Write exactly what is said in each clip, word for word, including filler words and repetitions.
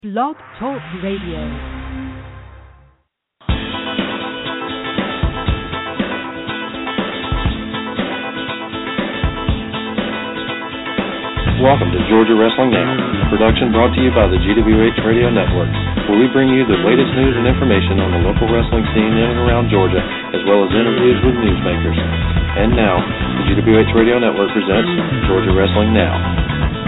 Blog Talk Radio. Welcome to Georgia Wrestling Now, a production brought to you by the G W H Radio Network, where we bring you the latest news and information on the local wrestling scene in and around Georgia, as well as interviews with newsmakers. And now, the G W H Radio Network presents Georgia Wrestling Now.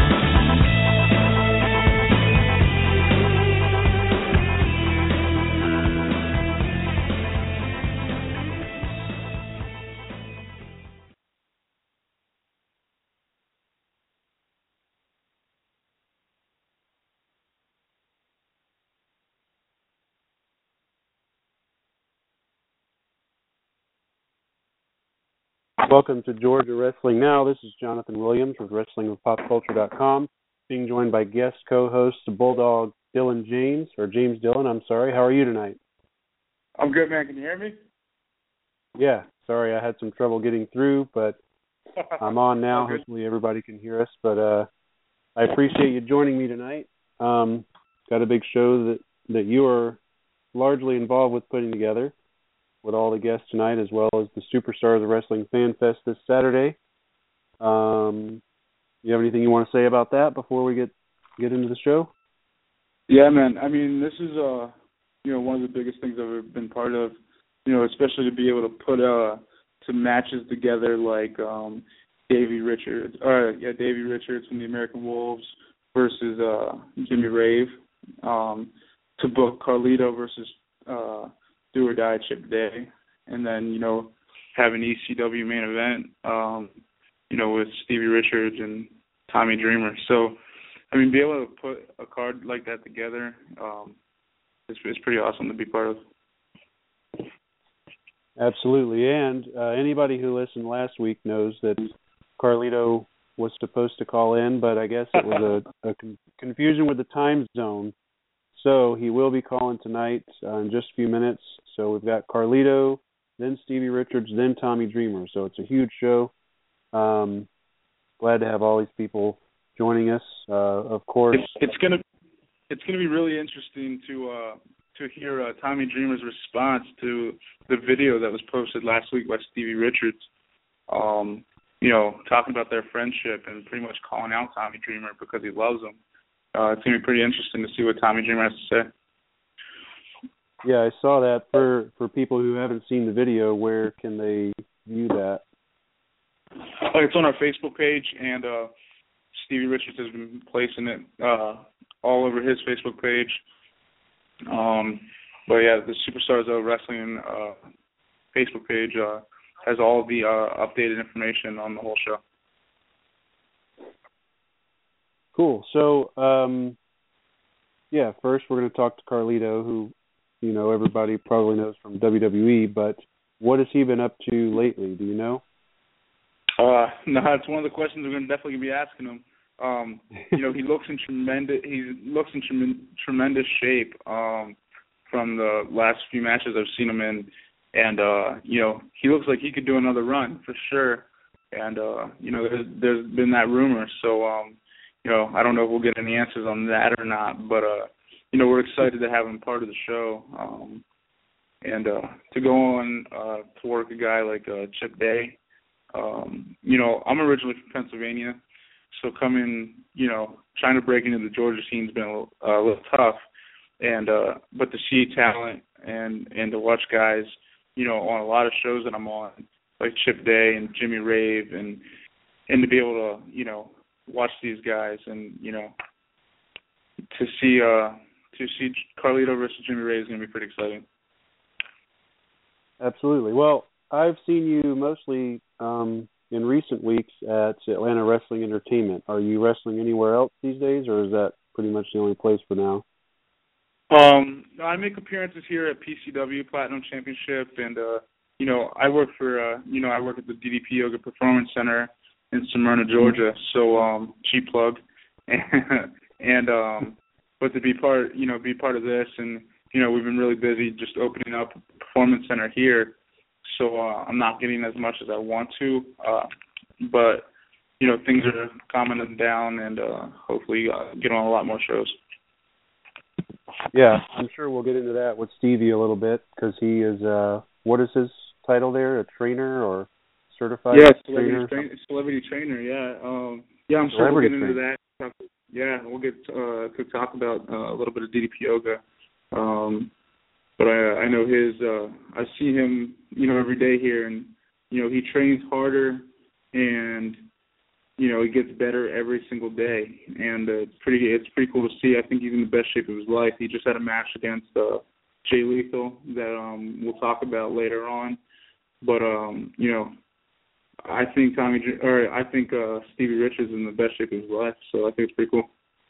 Welcome to Georgia Wrestling Now. This is Jonathan Williams with Wrestling with Pop Culture dot com, being joined by guest co-host Bulldog Dylan James, or James Dillon, I'm sorry. How are you tonight? I'm good, man. Can you hear me? Yeah. Sorry, I had some trouble getting through, but I'm on now. Okay. Hopefully everybody can hear us. But uh, I appreciate you joining me tonight. Um, got a big show that, that you are largely involved with putting together, with all the guests tonight, as well as the Superstars of Wrestling Fan Fest this Saturday. Um, you have anything you want to say about that before we get get into the show? Yeah, man. I mean, this is uh, you know, one of the biggest things I've ever been part of. You know, especially to be able to put uh some matches together like um, Davey Richards, or yeah, Davey Richards from the American Wolves versus uh, Jimmy Rave, um, to book Carlito versus uh, Do or Die Chip Day, and then, you know, have an E C W main event, um, you know, with Stevie Richards and Tommy Dreamer. So, I mean, be able to put a card like that together, um, it's, it's pretty awesome to be part of. Absolutely, and uh, anybody who listened last week knows that Carlito was supposed to call in, but I guess it was a, a con- confusion with the time zone. So he will be calling tonight uh, in just a few minutes. So we've got Carlito, then Stevie Richards, then Tommy Dreamer. So it's a huge show. Um, glad to have all these people joining us. Uh, of course, it's, it's gonna it's gonna be really interesting to uh, to hear uh, Tommy Dreamer's response to the video that was posted last week by Stevie Richards. Um, you know, talking about their friendship and pretty much calling out Tommy Dreamer because he loves him. Uh, it's going to be pretty interesting to see what Tommy Dreamer has to say. Yeah, I saw that. For for people who haven't seen the video, where can they view that? Uh, it's on our Facebook page, and uh, Stevie Richards has been placing it uh, all over his Facebook page. Um, but, yeah, the Superstars of Wrestling uh, Facebook page uh, has all the uh, updated information on the whole show. Cool. So, um, yeah, first we're going to talk to Carlito, who, you know, everybody probably knows from W W E, but what has he been up to lately? Do you know? Uh, no, it's one of the questions we're going to definitely be asking him. Um, you know, he looks in tremendous he looks in trem- tremendous shape um, from the last few matches I've seen him in, and uh, you know, he looks like he could do another run for sure. And uh, you know, there's, there's been that rumor, so. Um, You know, I don't know if we'll get any answers on that or not, but, uh, you know, we're excited to have him part of the show. Um, and uh, to go on uh, to work a guy like uh, Chip Day, um, you know, I'm originally from Pennsylvania, so coming, you know, trying to break into the Georgia scene's been a little, uh, a little tough. And uh, but to see talent and, and to watch guys, you know, on a lot of shows that I'm on, like Chip Day and Jimmy Rave, and and to be able to, you know, watch these guys, and you know, to see uh, to see Carlito versus Jimmy Ray is going to be pretty exciting. Absolutely. Well, I've seen you mostly um, in recent weeks at Atlanta Wrestling Entertainment. Are you wrestling anywhere else these days, or is that pretty much the only place for now? Um, I make appearances here at P C W Platinum Championship, and uh, you know, I work for uh, you know I work at the D D P Yoga Performance Center in Smyrna, Georgia. So, um, cheap plug, and um, but to be part, you know, be part of this, and you know, we've been really busy just opening up a performance center here. So uh, I'm not getting as much as I want to, uh, but you know, things are calming down, and uh, hopefully uh, get on a lot more shows. Yeah, I'm sure we'll get into that with Stevie a little bit because he is, uh, what is his title there? A trainer or certified yeah, trainer? Celebrity trainer? Celebrity trainer, yeah. Um, yeah, I'm Celebrity sure we'll get into trainer. that. Yeah, we'll get uh, to talk about uh, a little bit of D D P Yoga. Um, but I, I know his, uh, I see him, you know, every day here, and, you know, he trains harder and, you know, he gets better every single day, and uh, it's pretty it's pretty cool to see. I think he's in the best shape of his life. He just had a match against uh, Jay Lethal that um, we'll talk about later on. But um, you know, I think Tommy or I think uh, Stevie Rich is in the best shape of his life. So I think it's pretty cool.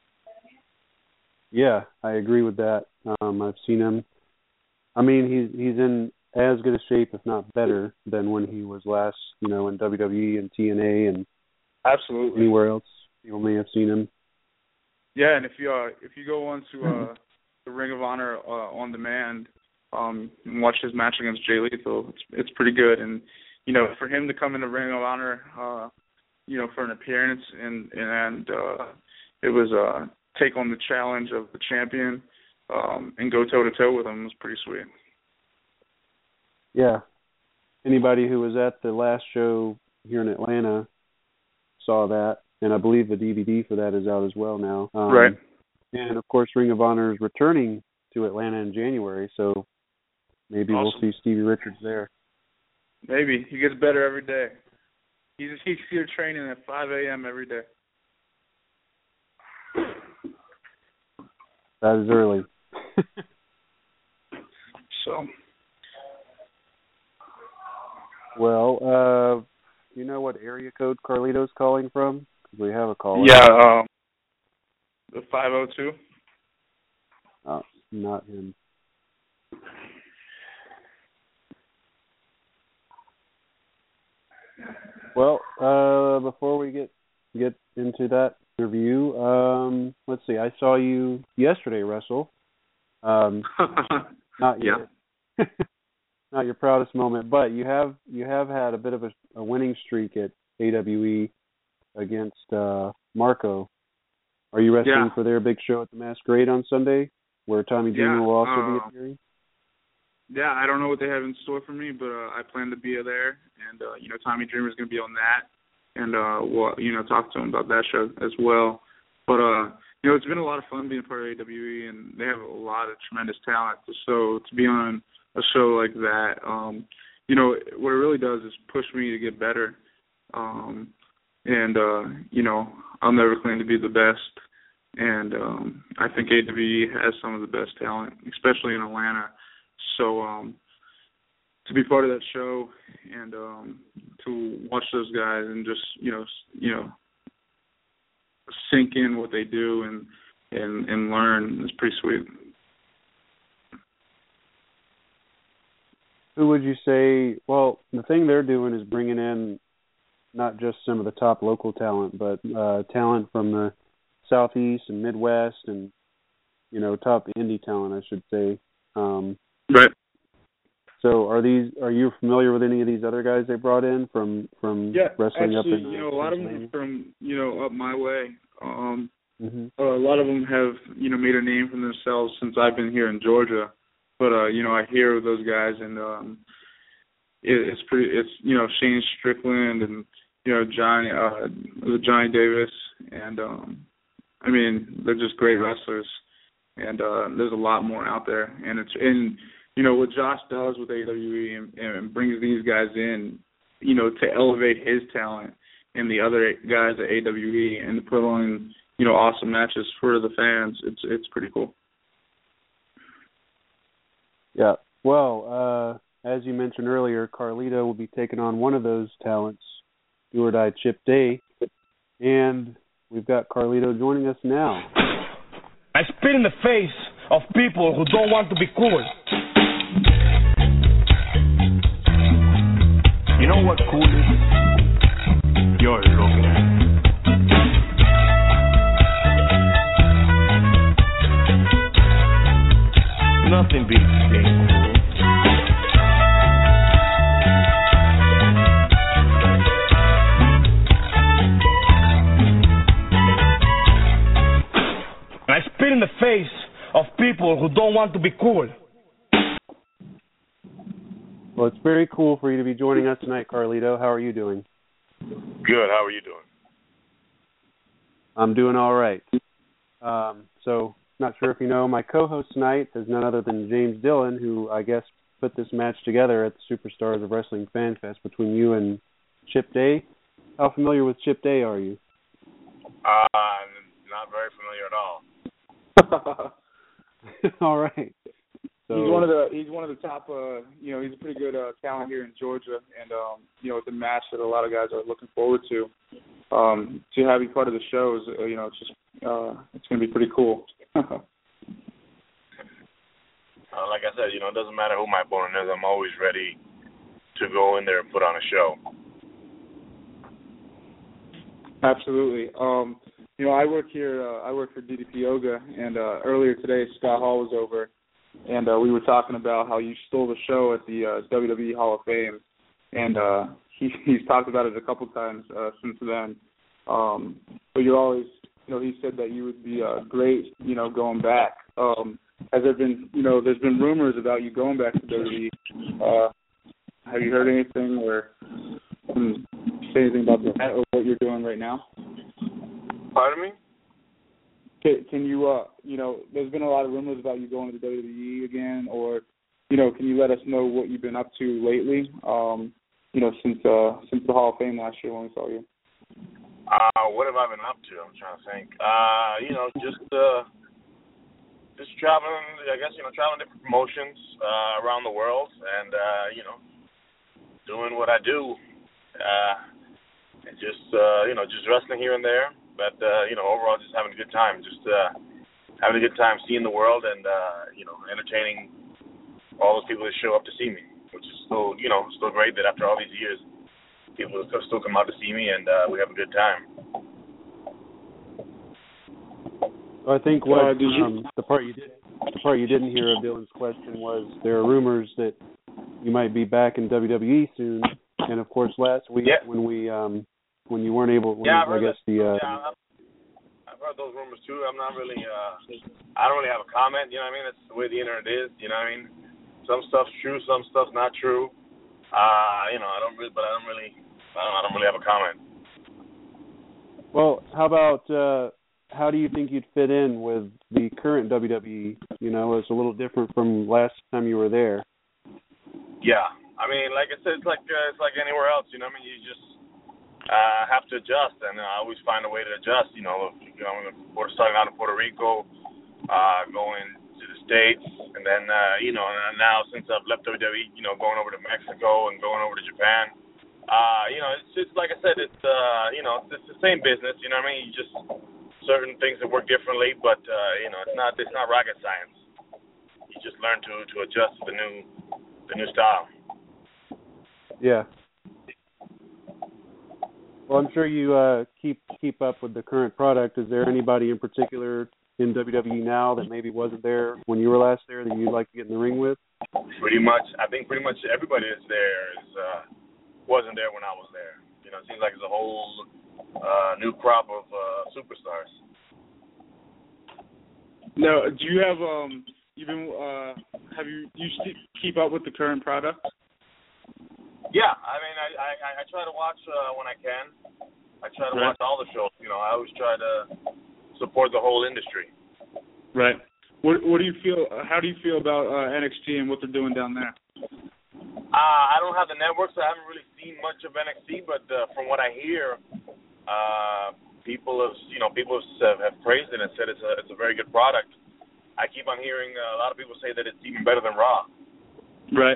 Yeah, I agree with that. Um, I've seen him. I mean, he's he's in as good a shape, if not better, than when he was last, you know, in W W E and T N A and absolutely anywhere else you may have seen him. Yeah, and if you uh, if you go on to uh, the Ring of Honor uh, on demand um, and watch his match against Jay Lethal, it's it's pretty good. And you know, for him to come in the Ring of Honor, uh, you know, for an appearance and and uh, it was uh, take on the challenge of the champion um, and go toe to toe with him was pretty sweet. Yeah. Anybody who was at the last show here in Atlanta saw that, and I believe the D V D for that is out as well now. Um, right. And, of course, Ring of Honor is returning to Atlanta in January, so maybe awesome. we'll see Stevie Richards there. Maybe. He gets better every day. He's, he's here training at five a.m. every day. That is early. So... Well, uh, you know what area code Carlito's calling from? Because we have a caller. Yeah, um, the five oh two. Oh, not him. Well, uh, before we get get into that review, um, let's see. I saw you yesterday wrestle. Um, not yet. Yeah. Not your proudest moment, but you have you have had a bit of a, a winning streak at A W E against uh, Marco. Are you wrestling yeah. for their big show at the Masquerade on Sunday, where Tommy Dreamer yeah, will also uh, be appearing? Yeah, I don't know what they have in store for me, but uh, I plan to be there, and uh, you know, Tommy Dreamer is going to be on that, and uh, we'll you know talk to him about that show as well. But uh, you know, it's been a lot of fun being part of A W E, and they have a lot of tremendous talent. So to be on a show like that, um, you know, what it really does is push me to get better. Um, and, uh, you know, I'll never claim to be the best. And um, I think A W E has some of the best talent, especially in Atlanta. So um, to be part of that show and um, to watch those guys and just, you know, you know, sink in what they do and, and, and learn is pretty sweet. Who would you say, well, the thing they're doing is bringing in not just some of the top local talent, but uh, talent from the Southeast and Midwest and, you know, top indie talent, I should say. Um, right. So are these, are you familiar with any of these other guys they brought in from, from yeah, wrestling actually, up in you know, a lot of them from, you know, up my way. Um, mm-hmm. uh, a lot of them have, you know, made a name for themselves since I've been here in Georgia. But, uh, you know, I hear of those guys, and um, it, it's pretty, it's, you know, Shane Strickland and, you know, Johnny, uh, Johnny Davis. And, um, I mean, they're just great wrestlers. And uh, there's a lot more out there. And, it's and you know, what Josh does with A W E and, and brings these guys in, you know, to elevate his talent and the other guys at A W E and to put on, you know, awesome matches for the fans, it's it's pretty cool. Yeah. Well, uh, as you mentioned earlier, Carlito will be taking on one of those talents, do or die Chip Day, and we've got Carlito joining us now. I spit in the face of people who don't want to be cool. You know what cool is? You're looking at it. Nothing beats being cool. And I spit in the face of people who don't want to be cool. Well, it's very cool for you to be joining us tonight, Carlito. How are you doing? Good. How are you doing? I'm doing all right. Um, so, not sure if you know, my co-host tonight is none other than James Dillon, who I guess put this match together at the Superstars of Wrestling Fan Fest between you and Chip Day. How familiar with Chip Day are you? Uh, not very familiar at all. All right. So, he's one of the he's one of the top. Uh, you know, he's a pretty good uh, talent here in Georgia, and um, you know, it's a match that a lot of guys are looking forward to. Um, to have you part of the show is, uh, you know, it's just uh, it's going to be pretty cool. uh, like I said, you know, it doesn't matter who my opponent is. I'm always ready to go in there and put on a show. Absolutely. Um, you know, I work here. Uh, I work for D D P Yoga, and uh, earlier today, Scott Hall was over, and uh, we were talking about how you stole the show at the uh, W W E Hall of Fame, and uh, he, he's talked about it a couple times uh, since then. Um, but you're always, you know, he said that you would be uh, great, you know, going back. Um, has there been, you know, there's been rumors about you going back to W W E. Uh, have you heard anything or can you say anything about that or what you're doing right now? Pardon me? Can, can you, uh, you know, there's been a lot of rumors about you going to the W W E again, or, you know, can you let us know what you've been up to lately? Um, you know, since uh, since the Hall of Fame last year when we saw you. Uh, what have I been up to? I'm trying to think. Uh, you know, just uh, just traveling. I guess you know, traveling different promotions uh, around the world, and uh, you know, doing what I do. Uh, and just uh, you know, just wrestling here and there. But uh, you know, overall, just having a good time. Just uh, having a good time seeing the world, and uh, you know, entertaining all those people that show up to see me, which is still, you know, still great that after all these years, people still come out to see me, and uh, we have a good time. I think what uh, did you... um, the part you did, the part you didn't hear of Dylan's question was there are rumors that you might be back in W W E soon, and of course last week yeah. when we um, when you weren't able, when, yeah, I've I heard guess that. the uh, yeah, I've, I've heard those rumors too. I'm not really, uh, I don't really have a comment. You know what I mean? That's the way the internet is. You know what I mean? Some stuff's true, some stuff's not true. Uh, you know, I don't really, but I don't really, I don't, I don't really have a comment. Well, how about uh, how do you think you'd fit in with the current W W E? You know, it's a little different from last time you were there. Yeah, I mean, like I said, it's like uh, it's like anywhere else. You know, what I mean, you just uh, have to adjust, and I always find a way to adjust. You know, you know, we're starting out in Puerto Rico, uh, going to the States, and then uh, you know, and now since I've left W W E, you know, going over to Mexico and going over to Japan. Uh, you know, it's just like I said, it's uh, you know, it's the same business. You know what I mean? You just certain things that work differently, but uh, you know, it's not it's not rocket science. You just learn to, to adjust to the new the new style. Yeah. Well, I'm sure you uh, keep keep up with the current product. Is there anybody in particular in W W E now that maybe wasn't there when you were last there that you'd like to get in the ring with? Pretty much, I think pretty much everybody that's there is uh, wasn't there when I was there. You know, it seems like it's a whole uh, new crop of uh, superstars. Now, do you have um, you've been uh, have you you keep up with the current product? Yeah, I mean, I, I, I try to watch uh, when I can. I try to right. watch all the shows. You know, I always try to support the whole industry. Right. What What do you feel? How do you feel about uh, N X T and what they're doing down there? Uh, I don't have the network, so I haven't really seen much of N X T. But uh, from what I hear, uh, people have, you know, people have, have praised it and said it's a it's a very good product. I keep on hearing uh, a lot of people say that it's even better than Raw. Right.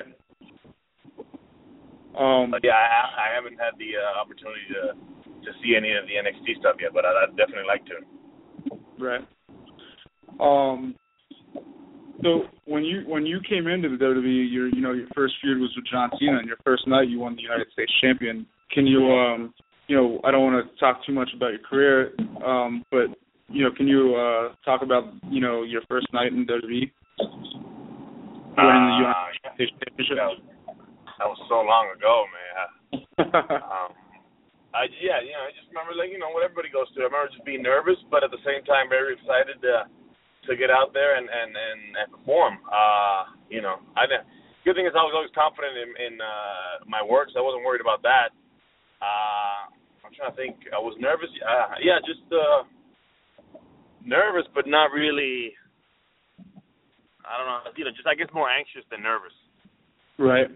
Um, but yeah, I, I haven't had the uh, opportunity to to see any of the N X T stuff yet, but I'd, I'd definitely like to. Right. Um. So when you when you came into the W W E, your you know your first feud was with John Cena, and your first night you won the United States Champion. Can you um you know I don't want to talk too much about your career, um but you know can you uh, talk about you know your first night in W W E? Winning the United uh, States Championship. That was, that was so long ago, man. um, I yeah you know I just remember like you know what everybody goes through. I remember just being nervous, but at the same time very excited to. to to get out there and and and, and perform. Uh, you know, I good thing is I was always confident in, in uh, my work, so I wasn't worried about that. Uh, I'm trying to think. I was nervous. Uh, yeah, just uh, nervous, but not really. I don't know. You know, just I guess more anxious than nervous. Right.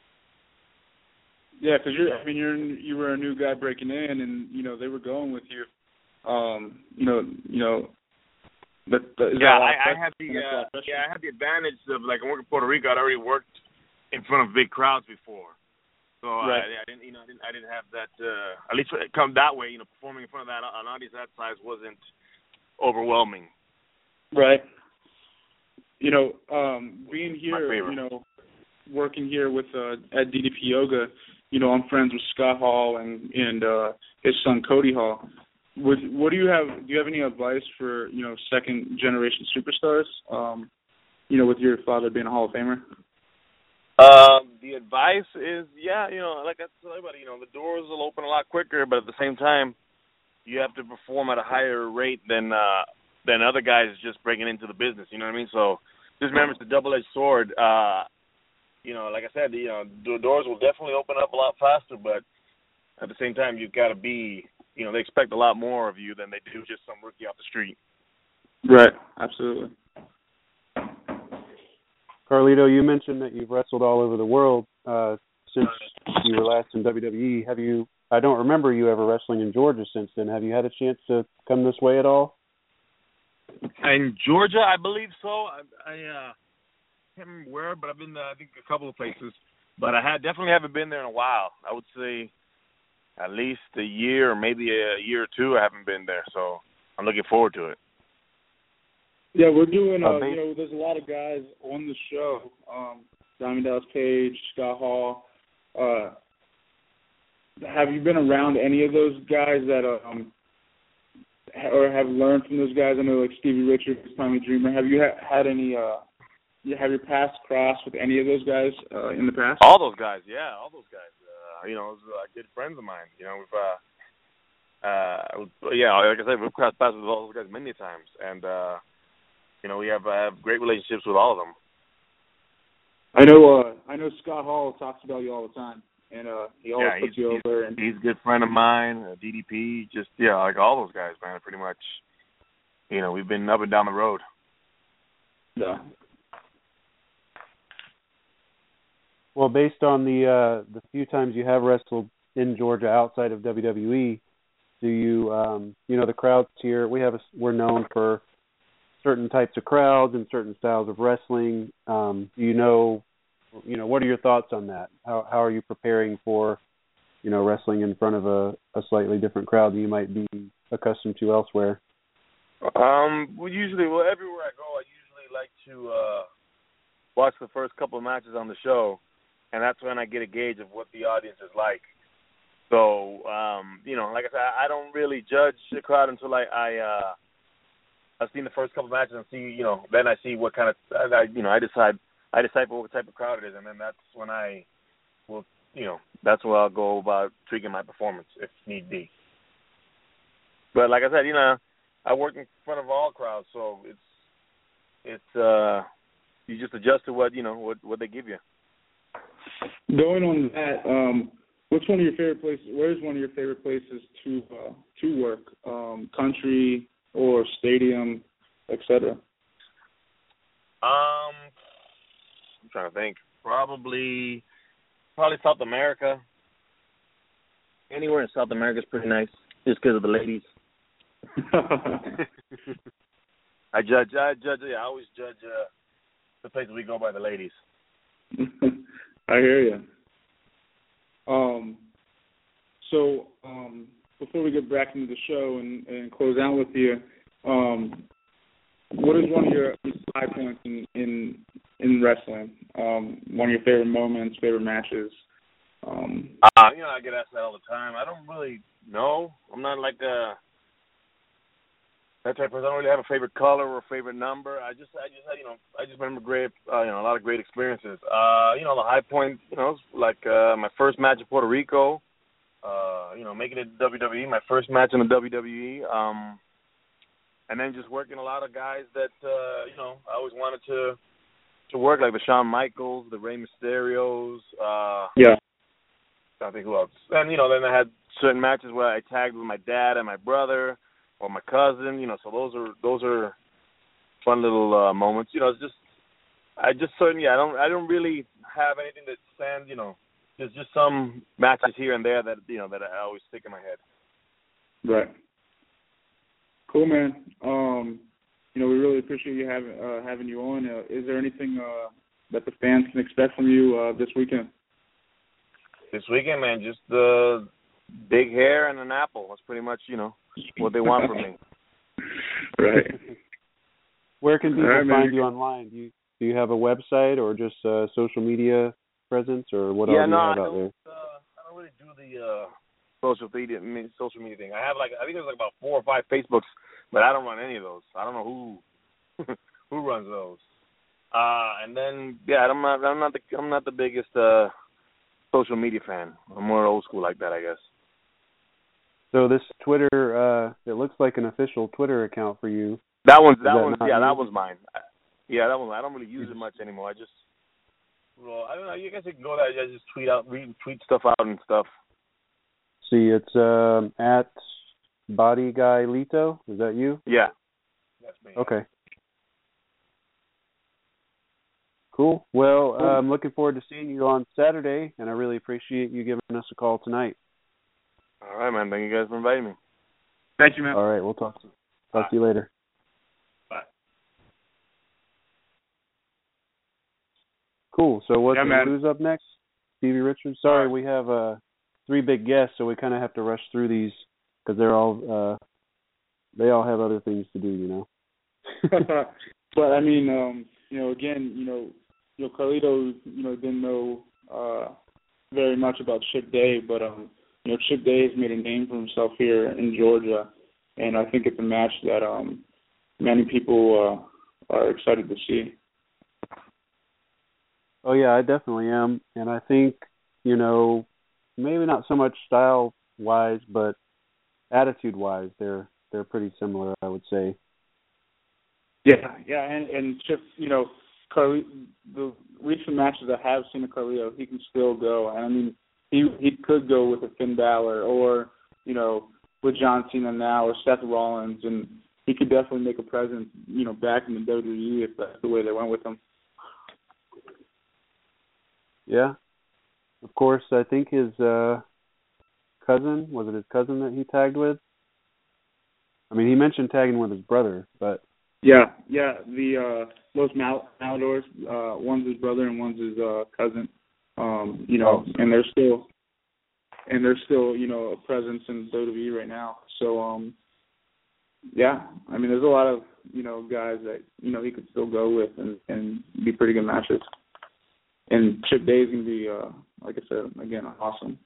Yeah, because you're. I mean, you're you were a new guy breaking in, and you know they were going with you. Um, you know, you know. But uh, is yeah, that I, I had the uh, yeah I had the advantage of like working in Puerto Rico. I'd already worked in front of big crowds before, so right. I, I didn't you know I didn't I didn't have that uh, at least it come that way. You know, performing in front of that an audience that size wasn't overwhelming. Right. You know, um, being here, you know, working here with uh, at D D P Yoga, you know, I'm friends with Scott Hall and and uh, his son Cody Hall. What, what do you have? Do you have any advice for you know second generation superstars? Um, you know, with your father being a Hall of Famer. Um, the advice is, yeah, you know, like I tell everybody, you know, the doors will open a lot quicker, but at the same time, you have to perform at a higher rate than uh, than other guys just breaking into the business. You know what I mean? So just remember, it's a double-edged sword. Uh, you know, like I said, you know, the doors will definitely open up a lot faster, but at the same time, you've got to be. You know, they expect a lot more of you than they do just some rookie off the street. Right, absolutely. Carlito, you mentioned that you've wrestled all over the world uh, since you were last in W W E. Have you? I don't remember you ever wrestling in Georgia since then. Have you had a chance to come this way at all? In Georgia, I believe so. I, I uh, can't remember where, but I've been, uh, I think, a couple of places. But I had definitely haven't been there in a while. I would say. At least a year or maybe a year or two I haven't been there, so I'm looking forward to it. Yeah, we're doing, uh, you know, there's a lot of guys on the show, um, Diamond Dallas Page, Scott Hall. Uh, have you been around any of those guys that, um, or have learned from those guys? I know, like Stevie Richards, Tommy Dreamer. Have you ha- had any, uh, have your paths crossed with any of those guys uh, in the past? All those guys, yeah, all those guys. Uh, you know, those are uh, good friends of mine. You know, we've, uh, uh, yeah, like I said, we've crossed paths with all those guys many times, and uh, you know, we have uh, have great relationships with all of them. I know, uh, I know Scott Hall talks about you all the time, and uh, he always yeah, puts you over. And he's a good friend of mine. Uh, D D P, just yeah, like all those guys, man. Pretty much, you know, we've been up and down the road. Yeah. Well, based on the uh, the few times you have wrestled in Georgia outside of W W E, do you um, you know the crowds here? We have a, we're known for certain types of crowds and certain styles of wrestling. Um, do you know you know what are your thoughts on that? How how are you preparing for you know wrestling in front of a, a slightly different crowd than you might be accustomed to elsewhere? Um, well, usually, well, everywhere I go, I usually like to uh, watch the first couple of matches on the show. And that's when I get a gauge of what the audience is like. So, um, you know, like I said, I don't really judge the crowd until I, I uh, I've seen the first couple of matches and see, you know, then I see what kind of, I, you know, I decide, I decide what type of crowd it is, and then that's when I will, you know, that's where I'll go about tweaking my performance if need be. But like I said, you know, I work in front of all crowds, so it's, it's, uh, you just adjust to what, you know, what, what they give you. Going on that, um, what's one of your favorite places? Where's one of your favorite places to uh, to work? Um, country or stadium, et cetera. Um, I'm trying to think. Probably, probably South America. Anywhere in South America is pretty nice, just because of the ladies. I judge. I judge. Yeah, I always judge uh, the places we go by the ladies. I hear you. Um, so um, before we get back into the show and, and close out with you, um, what is one of your high points in in, in wrestling? Um, one of your favorite moments, favorite matches? Um, uh, you know, I get asked that all the time. I don't really know. I'm not like a that type of person. I don't really have a favorite color or a favorite number. I just, I just, you know, I just remember great, uh, you know, a lot of great experiences. Uh, you know, the high point, you know, like uh, my first match in Puerto Rico. Uh, you know, making it to W W E, my first match in the W W E. Um, and then just working a lot of guys that uh, you know I always wanted to to work, like the Shawn Michaels, the Rey Mysterios. Uh, yeah. I think who else? And you know, then I had certain matches where I tagged with my dad and my brother or my cousin. You know, so those are those are fun little uh, moments. You know, it's just I just certain yeah I don't I don't really have anything that stands. You know, there's just some matches here and there that you know that I always stick in my head. Right. Cool, man. Um, you know, we really appreciate you having uh, having you on. Uh, is there anything uh, that the fans can expect from you uh, this weekend? This weekend, man, just the uh, big hair and an apple. That's pretty much, you know, what they want from me. Right. Where can people right, find man. you online? Do you do you have a website or just uh, social media presence, or what yeah, else do no, you have I out don't, there? uh, I don't really do the uh, social media I mean, social media thing. I have like I think there's like about four or five Facebooks, but I don't run any of those. I don't know who who runs those. Uh, and then yeah, I'm not I'm not the I'm not the biggest uh, social media fan. I'm more old school like that, I guess. So this Twitter, uh, it looks like an official Twitter account for you. That one's Is that that one's not yeah you? that one's mine. Yeah, that one I don't really use it much anymore. I just well I don't know. You guys can go there. I just tweet out, retweet stuff out and stuff. See, it's um, at Body Guy Lito. Is that you? Yeah, that's me. Okay. Cool. Well, uh, I'm looking forward to seeing you on Saturday, and I really appreciate you giving us a call tonight. All right, man. Thank you guys for inviting me. Thank you, man. All right, we'll talk to, talk Bye. to you later. Bye. Cool. So what's yeah, man. who's up next? Stevie Richards. Sorry, we have uh, three big guests, so we kind of have to rush through these because they're all uh, they all have other things to do, you know. But I mean, um, you know, again, you know, you know, Carlito, you know, didn't know uh, very much about Chip Day, but um, you know, Chip Day has made a name for himself here in Georgia, and I think it's a match that um, many people uh, are excited to see. Oh yeah, I definitely am, and I think, you know, maybe not so much style wise, but attitude wise, they're they're pretty similar, I would say. Yeah, yeah, and and Chip, you know, Carli, the recent matches I have seen of Carlito, he can still go, and I mean, he he could go with a Finn Balor or, you know, with John Cena now or Seth Rollins, and he could definitely make a presence, you know, back in the W W E if that's the way they went with him. Yeah. Of course, I think his uh, cousin, was it his cousin that he tagged with? I mean, he mentioned tagging with his brother, but... Yeah, yeah, the uh, Los Mal- Maladors, uh, one's his brother and one's his uh, cousin, um, you know, oh. and they're still, and they're still, you know, a presence in W W E right now. So, um, yeah, I mean, there's a lot of, you know, guys that, you know, he could still go with and, and be pretty good matches. And Chip Day is going to be, uh, like I said, again, awesome.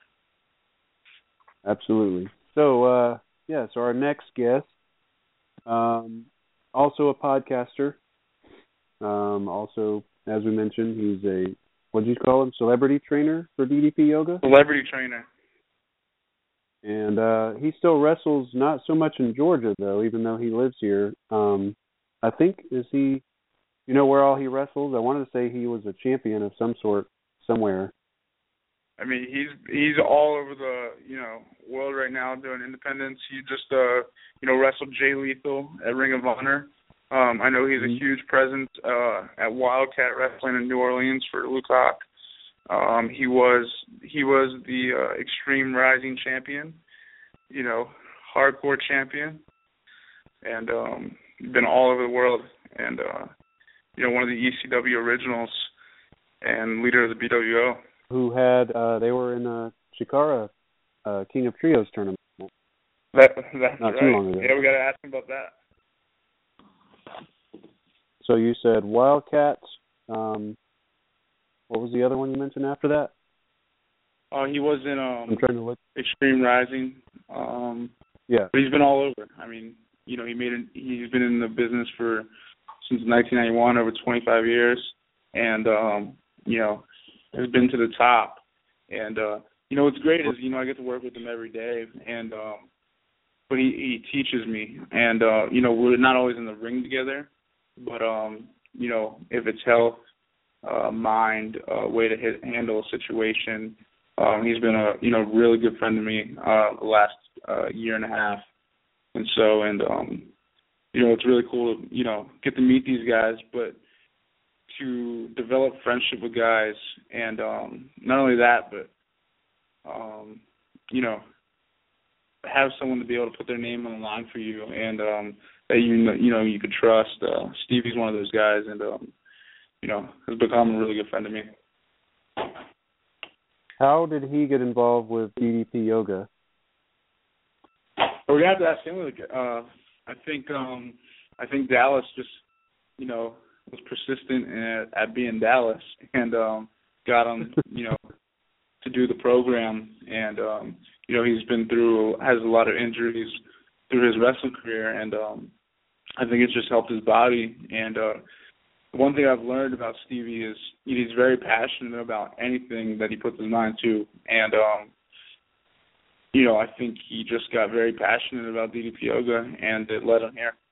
Absolutely. So, uh, yeah, so our next guest, um, also a podcaster, um, also, as we mentioned, he's a, what did you call him, celebrity trainer for D D P Yoga? Celebrity trainer. And uh, he still wrestles, not so much in Georgia, though, even though he lives here. Um, I think, is he... You know where all he wrestles? I wanted to say he was a champion of some sort somewhere. I mean, he's he's all over the, you know, world right now doing independence. He just, uh, you know, wrestled Jay Lethal at Ring of Honor. Um, I know he's mm-hmm. a huge presence uh, at Wildcat Wrestling in New Orleans for Lukac. Um, he was he was the uh, Extreme Rising champion, you know, hardcore champion, and um, been all over the world. And uh, you know, one of the E C W originals and leader of the B W O. Who had, uh, they were in a Chikara uh, King of Trios tournament. That, that's Not right. too long ago. Yeah, we got to ask him about that. So you said Wildcats. Um, what was the other one you mentioned after that? Oh, uh, he was in um, I'm trying to look. Extreme Rising. Um, yeah. But he's been all over. I mean, you know, he made it, he's been in the business for since nineteen ninety-one, over twenty-five years, and um, you know, has been to the top. And uh, you know, what's great is, you know, I get to work with him every day, and um, but he, he teaches me. And, uh, you know, we're not always in the ring together, but, um, you know, if it's health, uh, mind, uh, way to hit, handle a situation, um, he's been a, you know, really good friend to me uh, the last uh, year and a half. And so, and, um, you know, it's really cool to, you know, get to meet these guys, but to develop friendship with guys, and um, not only that, but, um, you know, have someone to be able to put their name on the line for you, and um, that you know, you know you could trust. Uh, Stevie's one of those guys, and um, you know, has become a really good friend to me. How did he get involved with D D P Yoga? Well, we have to ask him. Uh, I think um, I think Dallas just, you know, was persistent at, at being Dallas, and um, got him, you know, to do the program. And um, you know, he's been through, has a lot of injuries through his wrestling career, and um, I think it's just helped his body. And uh, one thing I've learned about Stevie is he's very passionate about anything that he puts his mind to, and um, you know, I think he just got very passionate about D D P Yoga, and it led him here.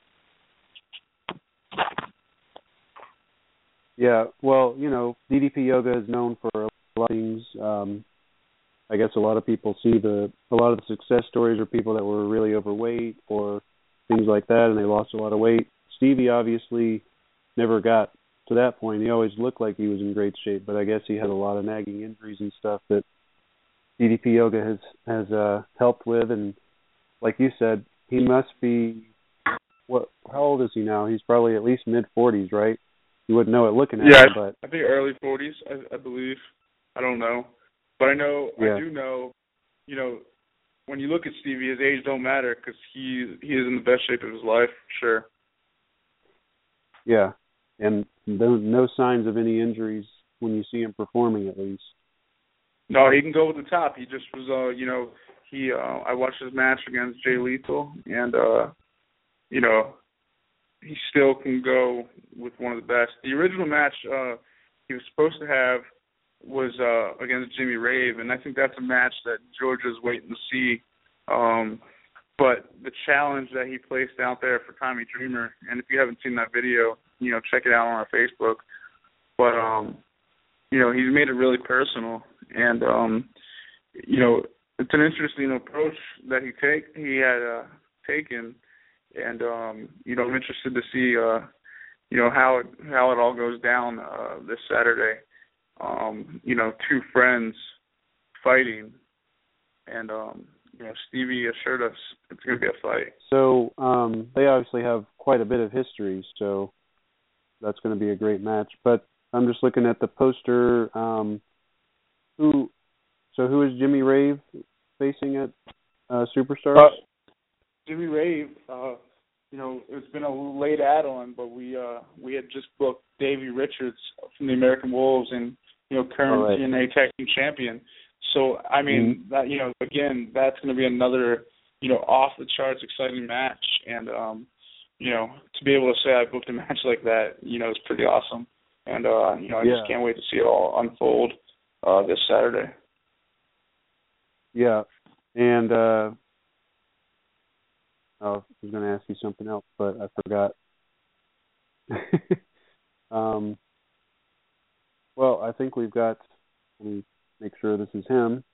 Yeah, well, you know, D D P Yoga is known for a lot of things. Um, I guess a lot of people see the a lot of the success stories are people that were really overweight or things like that, and they lost a lot of weight. Stevie obviously never got to that point. He always looked like he was in great shape, but I guess he had a lot of nagging injuries and stuff that D D P Yoga has has uh, helped with. And like you said, he must be what? How old is he now? He's probably at least mid forties, right? You wouldn't know it looking at yeah, him, but I think early forties, I, I believe. I don't know, but I know yeah. I do know. You know, when you look at Stevie, his age don't matter because he he is in the best shape of his life, for sure. Yeah, and no, no signs of any injuries when you see him performing, at least. No, he can go with the top. He just was, uh, you know, he. Uh, I watched his match against Jay Lethal, and uh, you know, he still can go with one of the best. The original match uh, he was supposed to have was uh, against Jimmy Rave, and I think that's a match that Georgia's waiting to see. Um, but the challenge that he placed out there for Tommy Dreamer, and if you haven't seen that video, you know, check it out on our Facebook. But um, you know, he's made it really personal, and um, you know, it's an interesting approach that he take he had uh, taken, and um, you know, I'm interested to see uh, you know how it how it all goes down uh, this Saturday. Um, you know, two friends fighting, and um, you know, Stevie assured us it's going to be a fight. So um, they obviously have quite a bit of history, so that's going to be a great match. But I'm just looking at the poster. Um, who? So who is Jimmy Rave facing at uh, Superstars? Uh, Jimmy Rave. Uh, you know, it's been a late add-on, but we uh, we had just booked Davey Richards from the American Wolves, and you know, current right. T N A Tag Team Champion. So I mean, mm-hmm. that you know, again, that's going to be another you know off the charts exciting match, and um, you know, to be able to say I booked a match like that, you know, is pretty awesome. And, uh, you know, I yeah. just can't wait to see it all unfold uh, this Saturday. Yeah. And uh, oh, I was going to ask you something else, but I forgot. um, well, I think we've got, let me make sure this is him.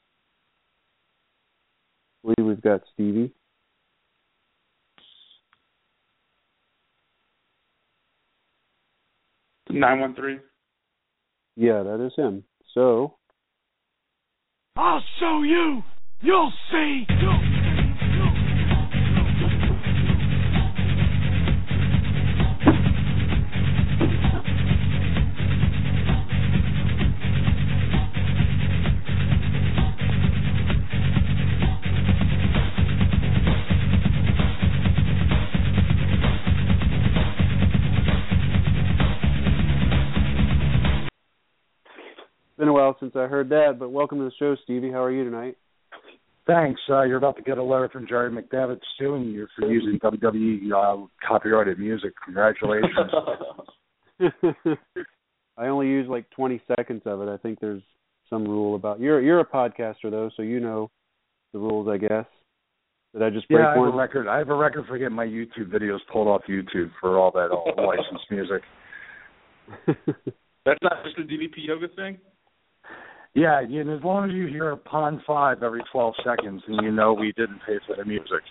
I believe we've got Stevie. nine one three. Yeah, that is him. So. I'll show you. You'll see. You'll Been a while since I heard that, but welcome to the show, Stevie. How are you tonight? Thanks. Uh, you're about to get a letter from Jerry McDevitt suing you for using W W E uh, copyrighted music. Congratulations. I only use like twenty seconds of it. I think there's some rule about you're you're a podcaster though, so you know the rules, I guess. Did I just break yeah, I have one? a record. I have a record for getting my YouTube videos pulled off YouTube for all that all licensed music. That's not just a D D P Yoga thing? Yeah, you know, as long as you hear a Pond five every twelve seconds, and you know we didn't pay for the music.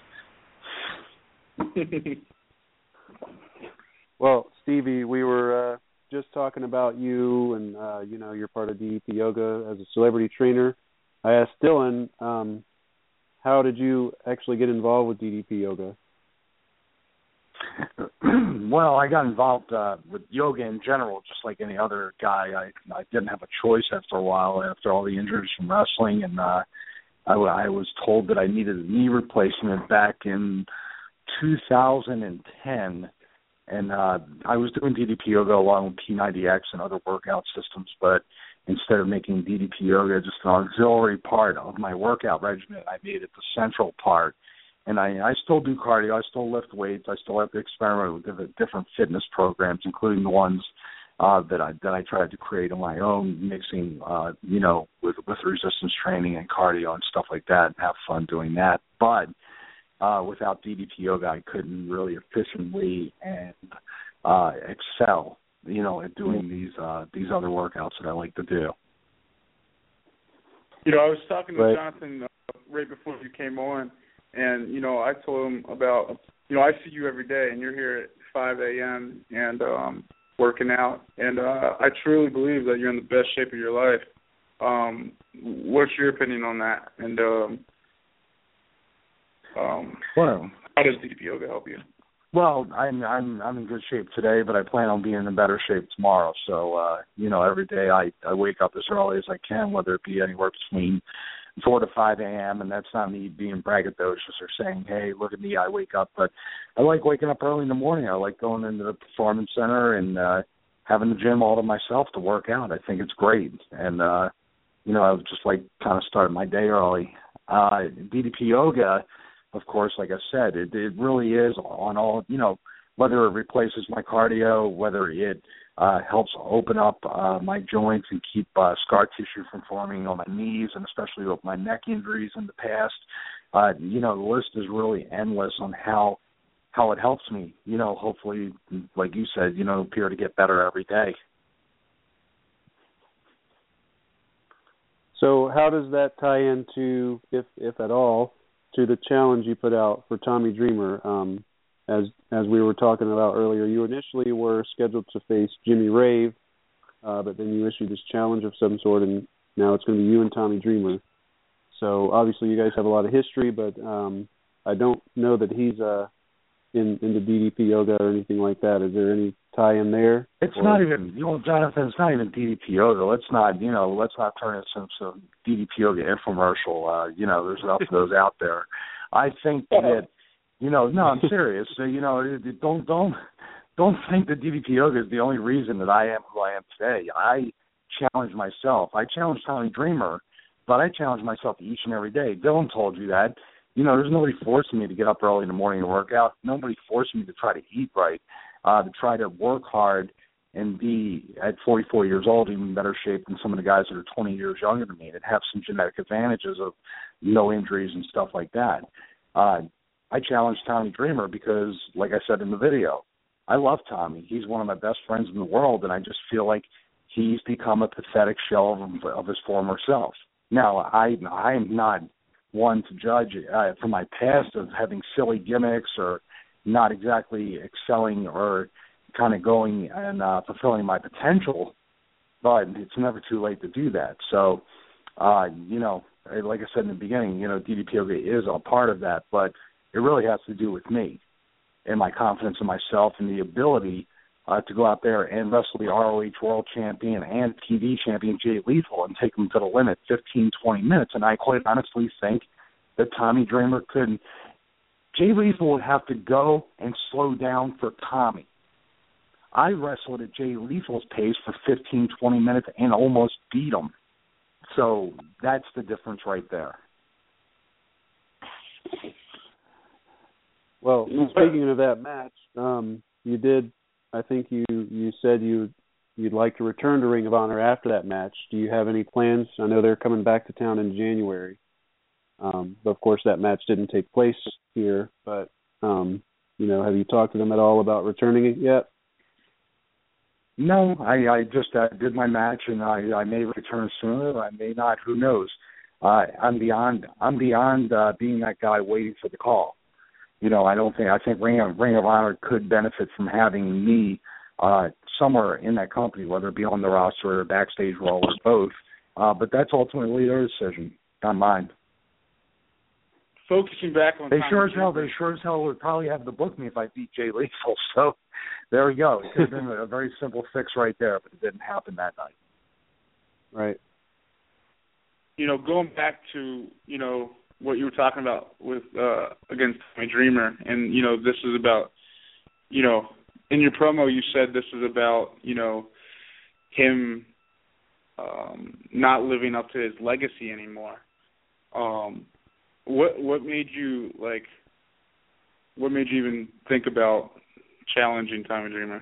Well, Stevie, we were uh, just talking about you, and uh, you know, you're part of D D P Yoga as a celebrity trainer. I asked Dylan, um, how did you actually get involved with D D P Yoga? Well, I got involved uh, with yoga in general, just like any other guy. I I didn't have a choice after a while, after all the injuries from wrestling, and uh, I, I was told that I needed a knee replacement back in two thousand ten, and uh, I was doing D D P Yoga along with P ninety X and other workout systems, but instead of making D D P Yoga just an auxiliary part of my workout regimen, I made it the central part. And I, I still do cardio. I still lift weights. I still have to experiment with different, different fitness programs, including the ones uh, that I that I tried to create on my own, mixing, uh, you know, with with resistance training and cardio and stuff like that, and have fun doing that. But uh, without D D P Yoga, I couldn't really efficiently and uh, excel, you know, at doing these uh, these other workouts that I like to do. You know, I was talking to right. Jonathan uh, right before you came on. And, you know, I told him about, you know, I see you every day, and you're here at five a.m. and um, working out. And uh, I truly believe that you're in the best shape of your life. Um, what's your opinion on that? And um, um, well, how does D D P Yoga help you? Well, I'm I'm I'm in good shape today, but I plan on being in better shape tomorrow. So, uh, you know, every day I, I wake up as early as I can, whether it be anywhere between four to five a.m., and that's not me being braggadocious or saying, hey, look at me, I wake up. But I like waking up early in the morning. I like going into the performance center and uh, having the gym all to myself to work out. I think it's great. And, uh, you know, I would just like kind of start my day early. Uh, D D P Yoga, of course, like I said, it, it really is on all, you know, whether it replaces my cardio, whether it uh, helps open up uh, my joints and keep uh, scar tissue from forming on my knees, and especially with my neck injuries in the past. Uh, you know, the list is really endless on how how it helps me. You know, hopefully, like you said, you know, appear to get better every day. So how does that tie into, if if at all, to the challenge you put out for Tommy Dreamer? Um, as as we were talking about earlier, you initially were scheduled to face Jimmy Rave, uh, but then you issued this challenge of some sort, and now it's going to be you and Tommy Dreamer. So obviously you guys have a lot of history, but um, I don't know that he's uh, in into D D P Yoga or anything like that. Is there any tie-in there? It's or? not even, you know, Jonathan, it's not even D D P Yoga. Let's not, you know, let's not turn it into some D D P Yoga infomercial. Uh, you know, there's enough of those out there. I think that, you know, no, I'm serious. So, you know, don't don't don't think that D D P Yoga is the only reason that I am who I am today. I challenge myself. I challenge Tommy Dreamer, but I challenge myself each and every day. Dylan told you that. You know, there's nobody forcing me to get up early in the morning and work out. Nobody forcing me to try to eat right, uh, to try to work hard and be, at forty-four years old, even in better shape than some of the guys that are twenty years younger than me that have some genetic advantages of no injuries and stuff like that. Uh, I challenged Tommy Dreamer because, like I said in the video, I love Tommy. He's one of my best friends in the world, and I just feel like he's become a pathetic shell of, of his former self. Now, I I'm not one to judge uh, from my past of having silly gimmicks or not exactly excelling or kind of going and uh, fulfilling my potential, but it's never too late to do that. So, uh, you know, like I said in the beginning, you know, D D P Yoga is a part of that, but it really has to do with me and my confidence in myself and the ability uh, to go out there and wrestle the R O H World Champion and T V Champion Jay Lethal and take him to the limit, fifteen, twenty minutes. And I quite honestly think that Tommy Dreamer couldn't. Jay Lethal would have to go and slow down for Tommy. I wrestled at Jay Lethal's pace for fifteen, twenty minutes and almost beat him. So that's the difference right there. Well, speaking of that match, um, you did, I think you, you said you, you'd like to return to Ring of Honor after that match. Do you have any plans? I know they're coming back to town in January. Um, but of course, that match didn't take place here. But um, you know, have you talked to them at all about returning it yet? No, I, I just uh, did my match, and I, I may return sooner. I may not. Who knows? Uh, I'm beyond. I'm beyond uh, being that guy waiting for the call. You know, I don't think. I think Ring of, Ring of Honor could benefit from having me uh, somewhere in that company, whether it be on the roster or a backstage role or both. Uh, but that's ultimately their decision, not mine. Focusing back on, they sure as hell, they sure as hell would probably have to book me if I beat Jay Lethal. So there we go. It could have been a very simple fix right there, but it didn't happen that night. Right. You know, going back to, you know, what you were talking about with uh, against Tommy Dreamer, and, you know, this is about, you know, in your promo you said this is about, you know, him um, not living up to his legacy anymore. Um, what what made you, like, what made you even think about challenging Tommy Dreamer?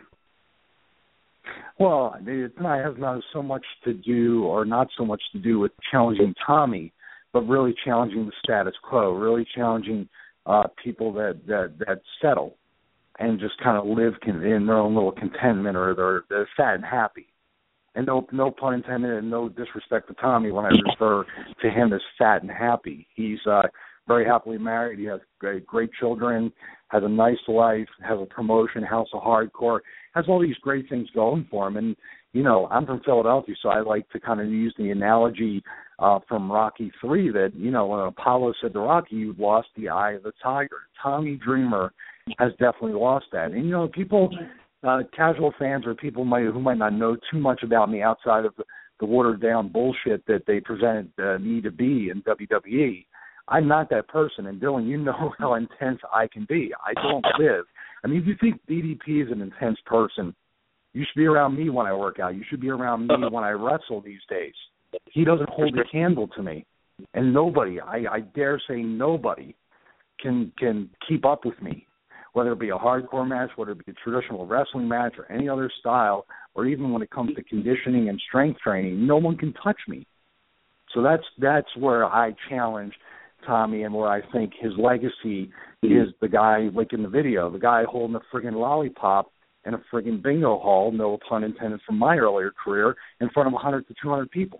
Well, it has not so much to do, or not so much to do with challenging Tommy, but really challenging the status quo, really challenging uh, people that, that, that settle and just kind of live con- in their own little contentment, or they're, they're fat and happy. And no, no pun intended, and no disrespect to Tommy when I refer to him as fat and happy. He's uh, very happily married. He has great, great children, has a nice life, has a promotion, House of Hardcore, has all these great things going for him. And, you know, I'm from Philadelphia, so I like to kind of use the analogy uh, from Rocky three that, you know, when Apollo said to Rocky, you've lost the eye of the tiger. Tommy Dreamer has definitely lost that. And, you know, people, uh, casual fans or people might, who might not know too much about me outside of the, the watered-down bullshit that they present uh, me to be in W W E, I'm not that person. And, Dylan, you know how intense I can be. I don't live. I mean, if you think D D P is an intense person, you should be around me when I work out. You should be around me when I wrestle these days. He doesn't hold a candle to me. And nobody, I, I dare say nobody, can can keep up with me, whether it be a hardcore match, whether it be a traditional wrestling match or any other style, or even when it comes to conditioning and strength training. No one can touch me. So that's that's where I challenge Tommy, and where I think his legacy is the guy, like in the video, the guy holding a friggin' lollipop in a friggin' bingo hall, no pun intended, from my earlier career, in front of one hundred to two hundred people.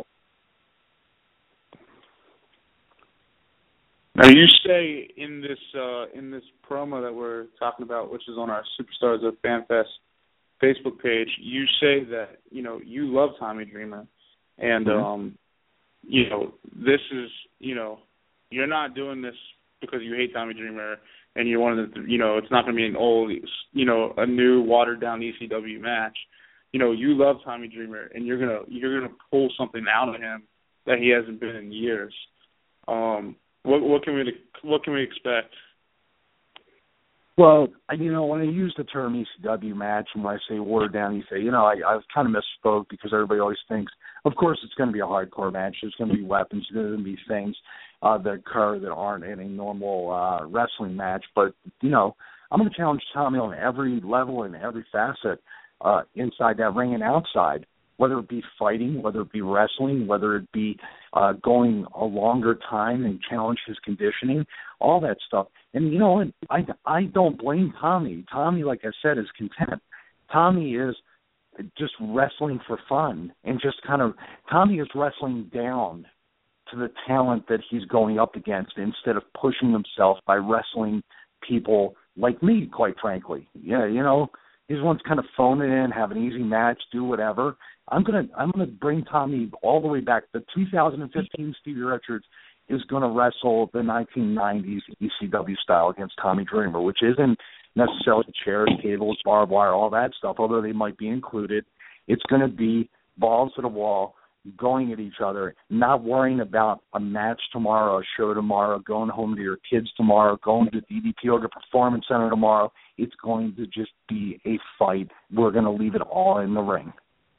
Now, you say in this uh, in this promo that we're talking about, which is on our Superstars of FanFest Facebook page, you say that, you know, you love Tommy Dreamer, and mm-hmm. um, you know, this is, you know, you're not doing this because you hate Tommy Dreamer and you want to, you know, it's not going to be an old, you know, a new watered down E C W match. You know, you love Tommy Dreamer, and you're gonna you're gonna pull something out of him that he hasn't been in years. Um, what what can we what can we expect? Well, you know, when I use the term E C W match, and when I say watered down, you say, you know, I, I kind of misspoke, because everybody always thinks, of course, it's going to be a hardcore match. There's going to be weapons. There's going to be things uh, that occur that aren't in a normal uh, wrestling match. But, you know, I'm going to challenge Tommy on every level and every facet uh, inside that ring and outside, whether it be fighting, whether it be wrestling, whether it be uh, going a longer time and challenge his conditioning, all that stuff. And, you know what, I, I don't blame Tommy. Tommy, like I said, is content. Tommy is just wrestling for fun, and just kind of, Tommy is wrestling down to the talent that he's going up against, instead of pushing himself by wrestling people like me, quite frankly. Yeah, you know, he's one's kind of phone it in, have an easy match, do whatever. I'm gonna I'm gonna bring Tommy all the way back. The two thousand fifteen Stevie Richards is gonna wrestle the nineteen nineties E C W style against Tommy Dreamer, which isn't necessarily chairs, tables, barbed wire, all that stuff, although they might be included. It's gonna be balls to the wall, going at each other, not worrying about a match tomorrow, a show tomorrow, going home to your kids tomorrow, going to D D P Yoga Performance Center tomorrow. It's going to just be a fight. We're going to leave it all in the ring.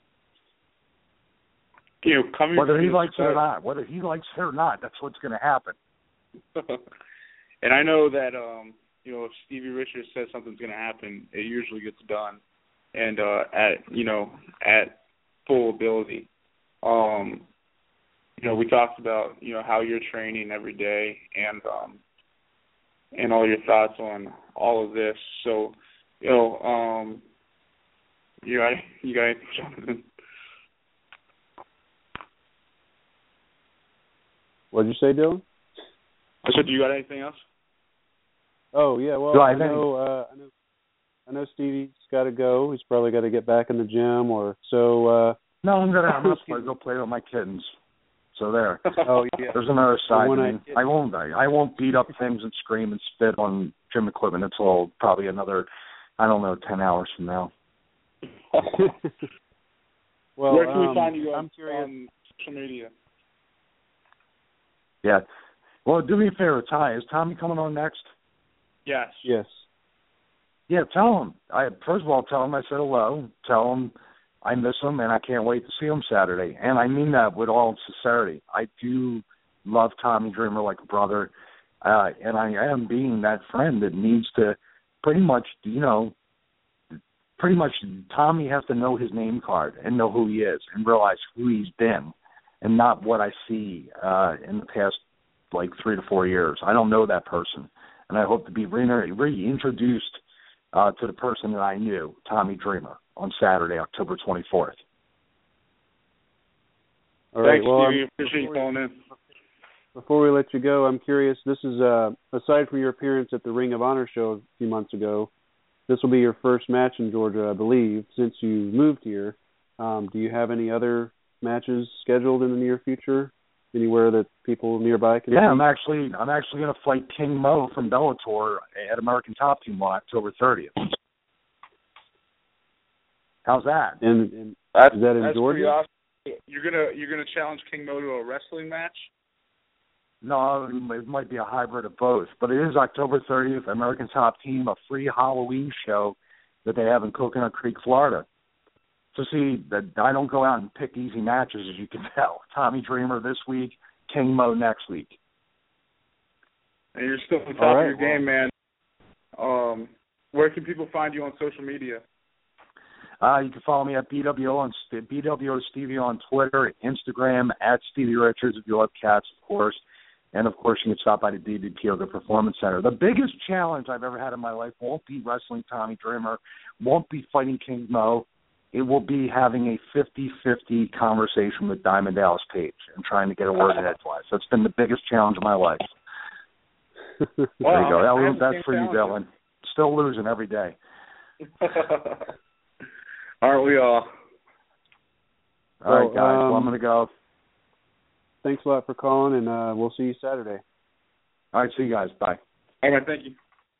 You know, coming whether he likes it or not, whether he likes it or not, that's what's going to happen. And I know that, um, you know, if Stevie Richards says something's going to happen, it usually gets done, and uh, at you know at full ability. Um, you know, we talked about, you know, how you're training every day and um, and all your thoughts on all of this. So, you know, um, you got you got anything, Jonathan? What did you say, Dylan? I said, do you got anything else? Oh yeah, well Do I I know, uh, I know I know Stevie's got to go. He's probably got to get back in the gym or so. Uh, No, I'm gonna I'm gonna go play with my kittens. So there. oh yeah. There's another side. When I, I, mean, I won't. I, I won't beat up things and scream and spit on gym equipment until probably another, I don't know, ten hours from now. well, where can we um, find you on, I'm curious. on social media? Yeah. Well, do me a favor, Ty. Is Tommy coming on next? Yes. Yes. Yeah. Tell him. I first of all tell him I said hello. Tell him I miss him, and I can't wait to see him Saturday. And I mean that with all sincerity. I do love Tommy Dreamer like a brother, uh, and I am being that friend that needs to pretty much, you know, pretty much Tommy has to know his name card and know who he is and realize who he's been and not what I see uh, in the past, like, three to four years. I don't know that person, and I hope to be re- reintroduced uh, to the person that I knew, Tommy Dreamer, on Saturday, October twenty-fourth. All right. Thanks, well, Stevie. I'm, Appreciate you calling in. Before we let you go, I'm curious. This is uh, aside from your appearance at the Ring of Honor show a few months ago. This will be your first match in Georgia, I believe, since you moved here. Um, do you have any other matches scheduled in the near future? Anywhere that people nearby can? Yeah, see? I'm actually I'm actually going to fight King Mo from Bellator at American Top Team on October thirtieth. How's that? And, and That's, is that in that's Georgia? pretty awesome. You're gonna you're gonna challenge King Mo to a wrestling match? No, it might be a hybrid of both. But it is October thirtieth, American Top Team, a free Halloween show that they have in Coconut Creek, Florida. So see, that I don't go out and pick easy matches, as you can tell. Tommy Dreamer this week, King Mo next week. And you're still on top All right, of your game, man. Um, where can people find you on social media? Uh, you can follow me at B W O on B W O Stevie on Twitter, Instagram at Stevie Richards if you love cats, of course, and of course you can stop by the D D P O, the Performance Center. The biggest challenge I've ever had in my life won't be wrestling Tommy Dreamer, won't be fighting King Mo. It will be having a fifty-fifty conversation with Diamond Dallas Page and trying to get a word in edgewise. That's been the biggest challenge of my life. Well, there you go. That was, I that's for you, Dylan. Still losing every day. Aren't we all? All right, Well, guys. um, well, I'm going to go. Thanks a lot for calling, and uh, we'll see you Saturday. All right, see you guys. Bye. All right, thank you.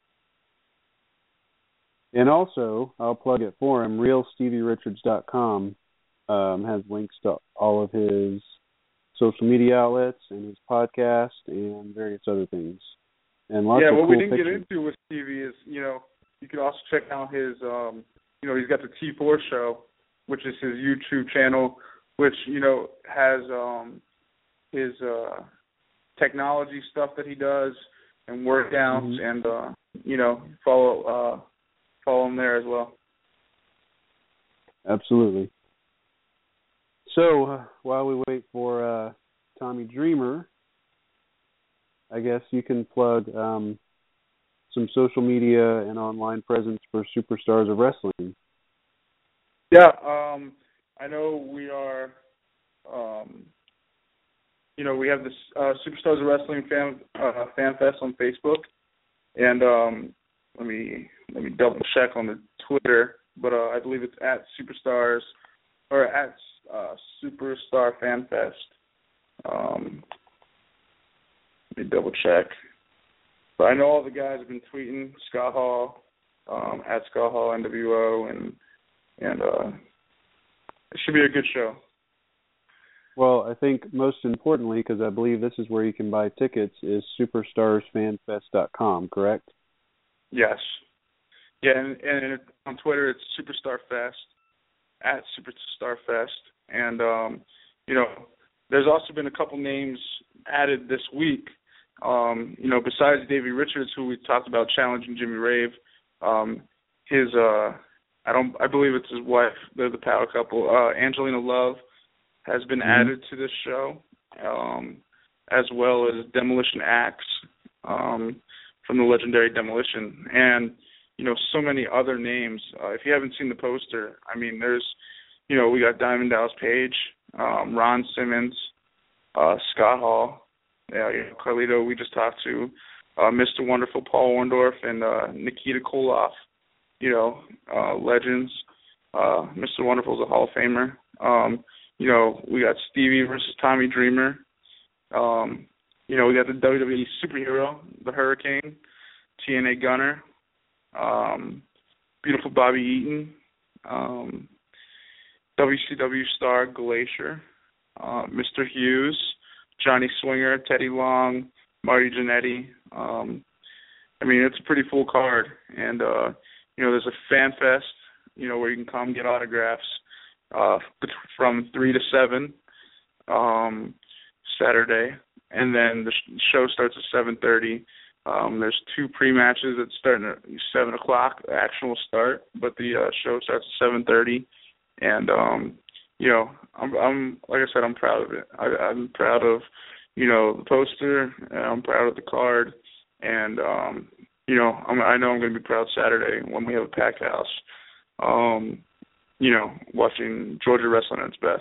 And also, I'll plug it for him. Real Stevie Richards dot com um, has links to all of his social media outlets and his podcast and various other things. And lots yeah, of what cool we didn't pictures. get into with Stevie is, you know, you could also check out his, um, you know, he's got the T four show, which is his YouTube channel, which, you know, has um, his uh, technology stuff that he does and workouts, mm-hmm. and, uh, you know, follow uh, follow him there as well. Absolutely. So uh, while we wait for uh, Tommy Dreamer, I guess you can plug um, some social media and online presence for Superstars of Wrestling. Yeah, um, I know we are, um, you know, we have this uh, Superstars of Wrestling fan uh, fan fest on Facebook, and um, let me let me double check on the Twitter, but uh, I believe it's at Superstars or at uh, Superstar Fan Fest. Um, let me double check. But I know all the guys have been tweeting Scott Hall um, at Scott Hall N W O, and and uh, it should be a good show. Well, I think most importantly, because I believe this is where you can buy tickets, is superstars fan fest dot com, correct? Yes. Yeah, and, and on Twitter it's Superstar Fest, at Superstar Fest. And, um, you know, there's also been a couple names added this week. Um, you know, besides Davey Richards, who we talked about challenging Jimmy Rave, um, his, uh, I don't, I believe it's his wife, they're the power couple, uh, Angelina Love, has been mm-hmm. added to this show. um, as well as Demolition Axe um, from the legendary Demolition, and you know, so many other names. Uh, if you haven't seen the poster, I mean, there's, you know, we got Diamond Dallas Page, um, Ron Simmons, uh, Scott Hall, yeah, you know, Carlito we just talked to, uh, Mister Wonderful Paul Orndorff, and uh, Nikita Koloff, you know, uh, legends. Uh, Mister Wonderful is a Hall of Famer. Um, you know, we got Stevie versus Tommy Dreamer. Um, you know, we got the W W E superhero, the Hurricane, T N A Gunner, um, beautiful Bobby Eaton, um, W C W star Glacier, uh, Mister Hughes, Johnny Swinger, Teddy Long, Marty Jannetty. Um, I mean, it's a pretty full card, and uh, you know, there's a fan fest, you know, where you can come get autographs uh, from three to seven um, Saturday, and then the sh- show starts at seven thirty. Um, there's two pre-matches that start at seven o'clock. The action will start, but the uh, show starts at seven thirty. And um, you know, I'm, I'm like I said, I'm proud of it. I, I'm proud of, you know, the poster. And I'm proud of the card, and um, you know, I'm, I know I'm going to be proud Saturday when we have a packed house. Um, you know, watching Georgia wrestling at its best.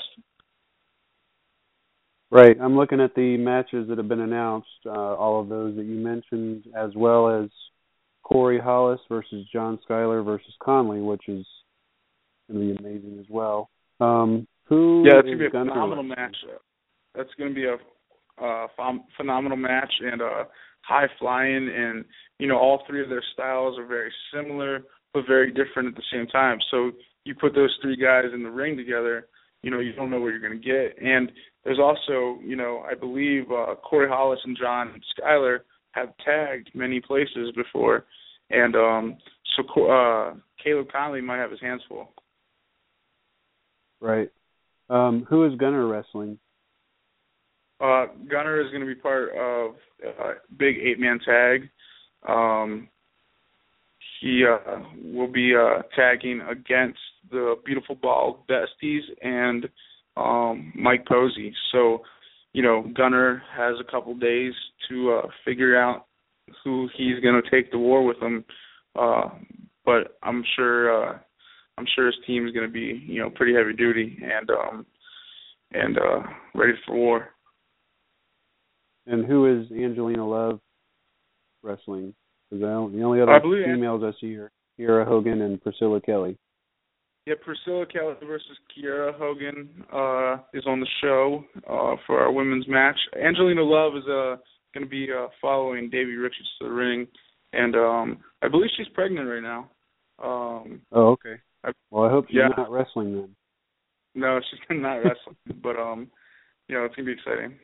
Right. I'm looking at the matches that have been announced, uh, all of those that you mentioned, as well as Corey Hollis versus John Skyler versus Conley, which is going to be amazing as well. Um, who yeah, it's going to be a Gunter phenomenal wrestling? match. That's going to be a uh, ph- phenomenal match and uh, high flying, and you know, all three of their styles are very similar but very different at the same time. So you put those three guys in the ring together, you know, you don't know what you're going to get. And there's also, you know, I believe uh, Corey Hollis and John Skyler have tagged many places before, and um, so uh, Caleb Conley might have his hands full. Right. Um, who is Gunner wrestling? Uh, Gunner is going to be part of a big eight-man tag. Um, he uh, will be uh, tagging against the Beautiful Bald Besties and um, Mike Posey. So, you know, Gunner has a couple days to uh, figure out who he's going to take to war with him. Uh, but I'm sure, uh, I'm sure his team is going to be, you know, pretty heavy duty and um, and uh, ready for war. And who is Angelina Love wrestling? Because the only other I believe females I see are Kiera Hogan and Priscilla Kelly. Yeah, Priscilla Kelly versus Kiera Hogan uh, is on the show uh, for our women's match. Angelina Love is uh, going to be uh, following Davey Richards to the ring, and um, I believe she's pregnant right now. Um, oh, okay. I, well, I hope she's yeah. not wrestling then. No, she's not wrestling, but um, you know, it's going to be exciting.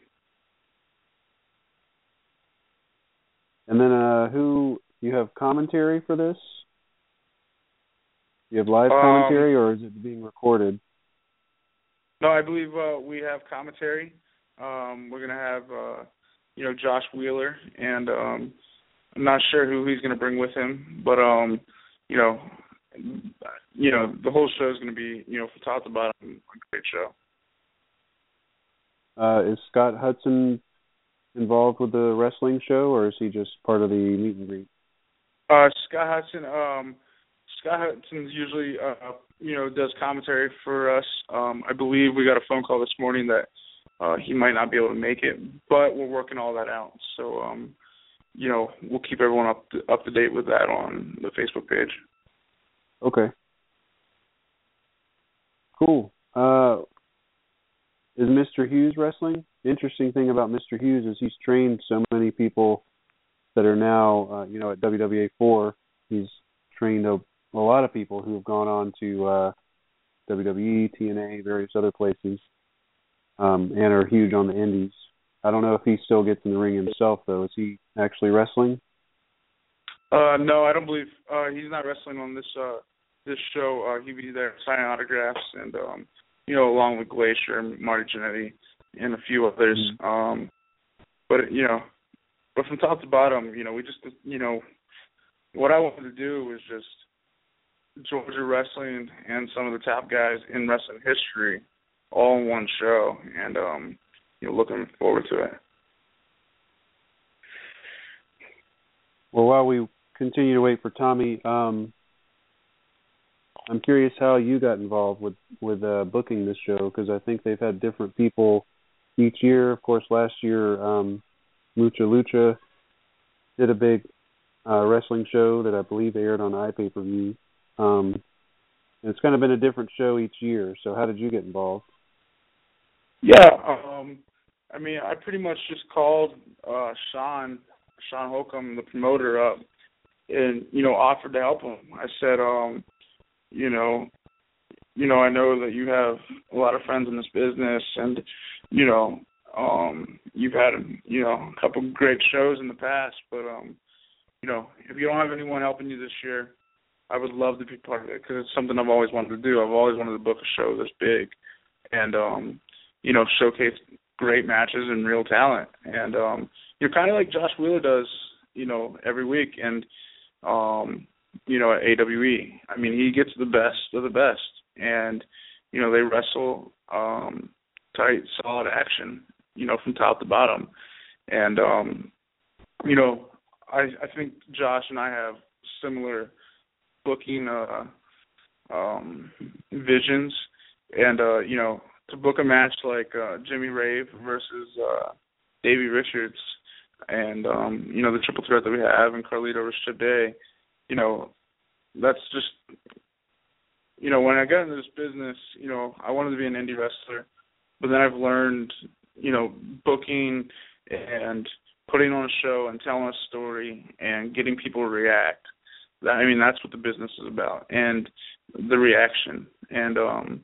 And then uh, who, you have commentary for this? You have live commentary, um, or is it being recorded? No, I believe uh, we have commentary. Um, we're going to have, uh, you know, Josh Wheeler, and um, I'm not sure who he's going to bring with him, but, um, you know, you know, the whole show is going to be, you know, from top to bottom, a great show. Uh, is Scott Hudson involved with the wrestling show, or is he just part of the meet and greet? Uh, Scott Hudson, um, Scott Hudson usually, uh, you know, does commentary for us. Um, I believe we got a phone call this morning that uh, he might not be able to make it, but we're working all that out. So, um, you know, we'll keep everyone up to, up to date with that on the Facebook page. Okay. Cool. Uh, is Mister Hughes wrestling? The interesting thing about Mister Hughes is he's trained so many people that are now, uh, you know, at W W A four. He's trained a, a lot of people who have gone on to uh, W W E, T N A, various other places, um, and are huge on the indies. I don't know if he still gets in the ring himself, though. Is he actually wrestling? Uh, no, I don't believe uh, he's not wrestling on this uh, this show. Uh, he'll be there signing autographs and, um, you know, along with Glacier and Marty Jannetty and a few others. Mm-hmm. Um, but, you know, but from top to bottom, you know, we just, you know, what I wanted to do was just Georgia wrestling and some of the top guys in wrestling history all in one show. And, um, you know, looking forward to it. Well, while we continue to wait for Tommy, um, I'm curious how you got involved with with uh, booking this show, because I think they've had different people each year. Of course, last year, um, Mucha Lucha did a big uh, wrestling show that I believe aired on iPay-per-view. Um, and it's kind of been a different show each year. So how did you get involved? Yeah, um, I mean, I pretty much just called uh, Sean, Sean Holcomb, the promoter, up, and, you know, offered to help him. I said, um, you know, you know, I know that you have a lot of friends in this business, and, you know, um, you've had, you know, a couple great shows in the past, but, um, you know, if you don't have anyone helping you this year, I would love to be part of it, because it's something I've always wanted to do. I've always wanted to book a show this big and, um, you know, showcase great matches and real talent. And um, you're kind of like Josh Wheeler does, you know, every week, and, um, you know, at A W E. I mean, he gets the best of the best, and, you know, they wrestle um, tight, solid action, you know, from top to bottom. And, um, you know, I, I think Josh and I have similar booking uh, um, visions, and, uh, you know, to book a match like uh, Jimmy Rave versus uh, Davey Richards, and, um, you know, the triple threat that we have, and Carlito versus Chip Day, you know, that's just, you know, when I got into this business, you know, I wanted to be an indie wrestler, but then I've learned, you know, booking and putting on a show and telling a story and getting people to react. That, I mean, that's what the business is about, and the reaction. And, um,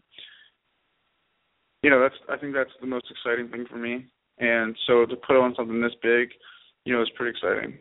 you know, that's I think that's the most exciting thing for me. And so to put on something this big, you know, is pretty exciting.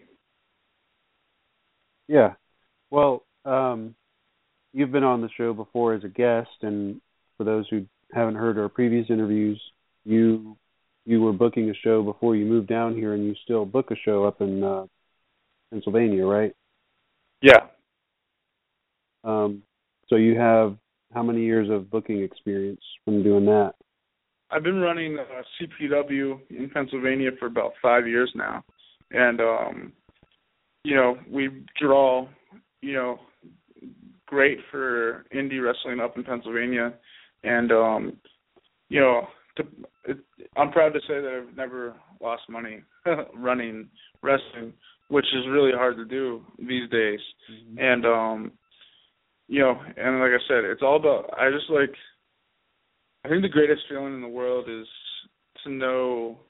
Yeah. Well, um, you've been on the show before as a guest, and for those who haven't heard our previous interviews, you you were booking a show before you moved down here, and you still book a show up in uh, Pennsylvania, right? Yeah. Um, so you have how many years of booking experience from doing that? I've been running uh, C P W in Pennsylvania for about five years now, and um, you know, we draw, you know, great for indie wrestling up in Pennsylvania, and um, you know, to, it, I'm proud to say that I've never lost money running wrestling, which is really hard to do these days. Mm-hmm. And um, you know, and like I said, it's all about, I just like, I think the greatest feeling in the world is to know,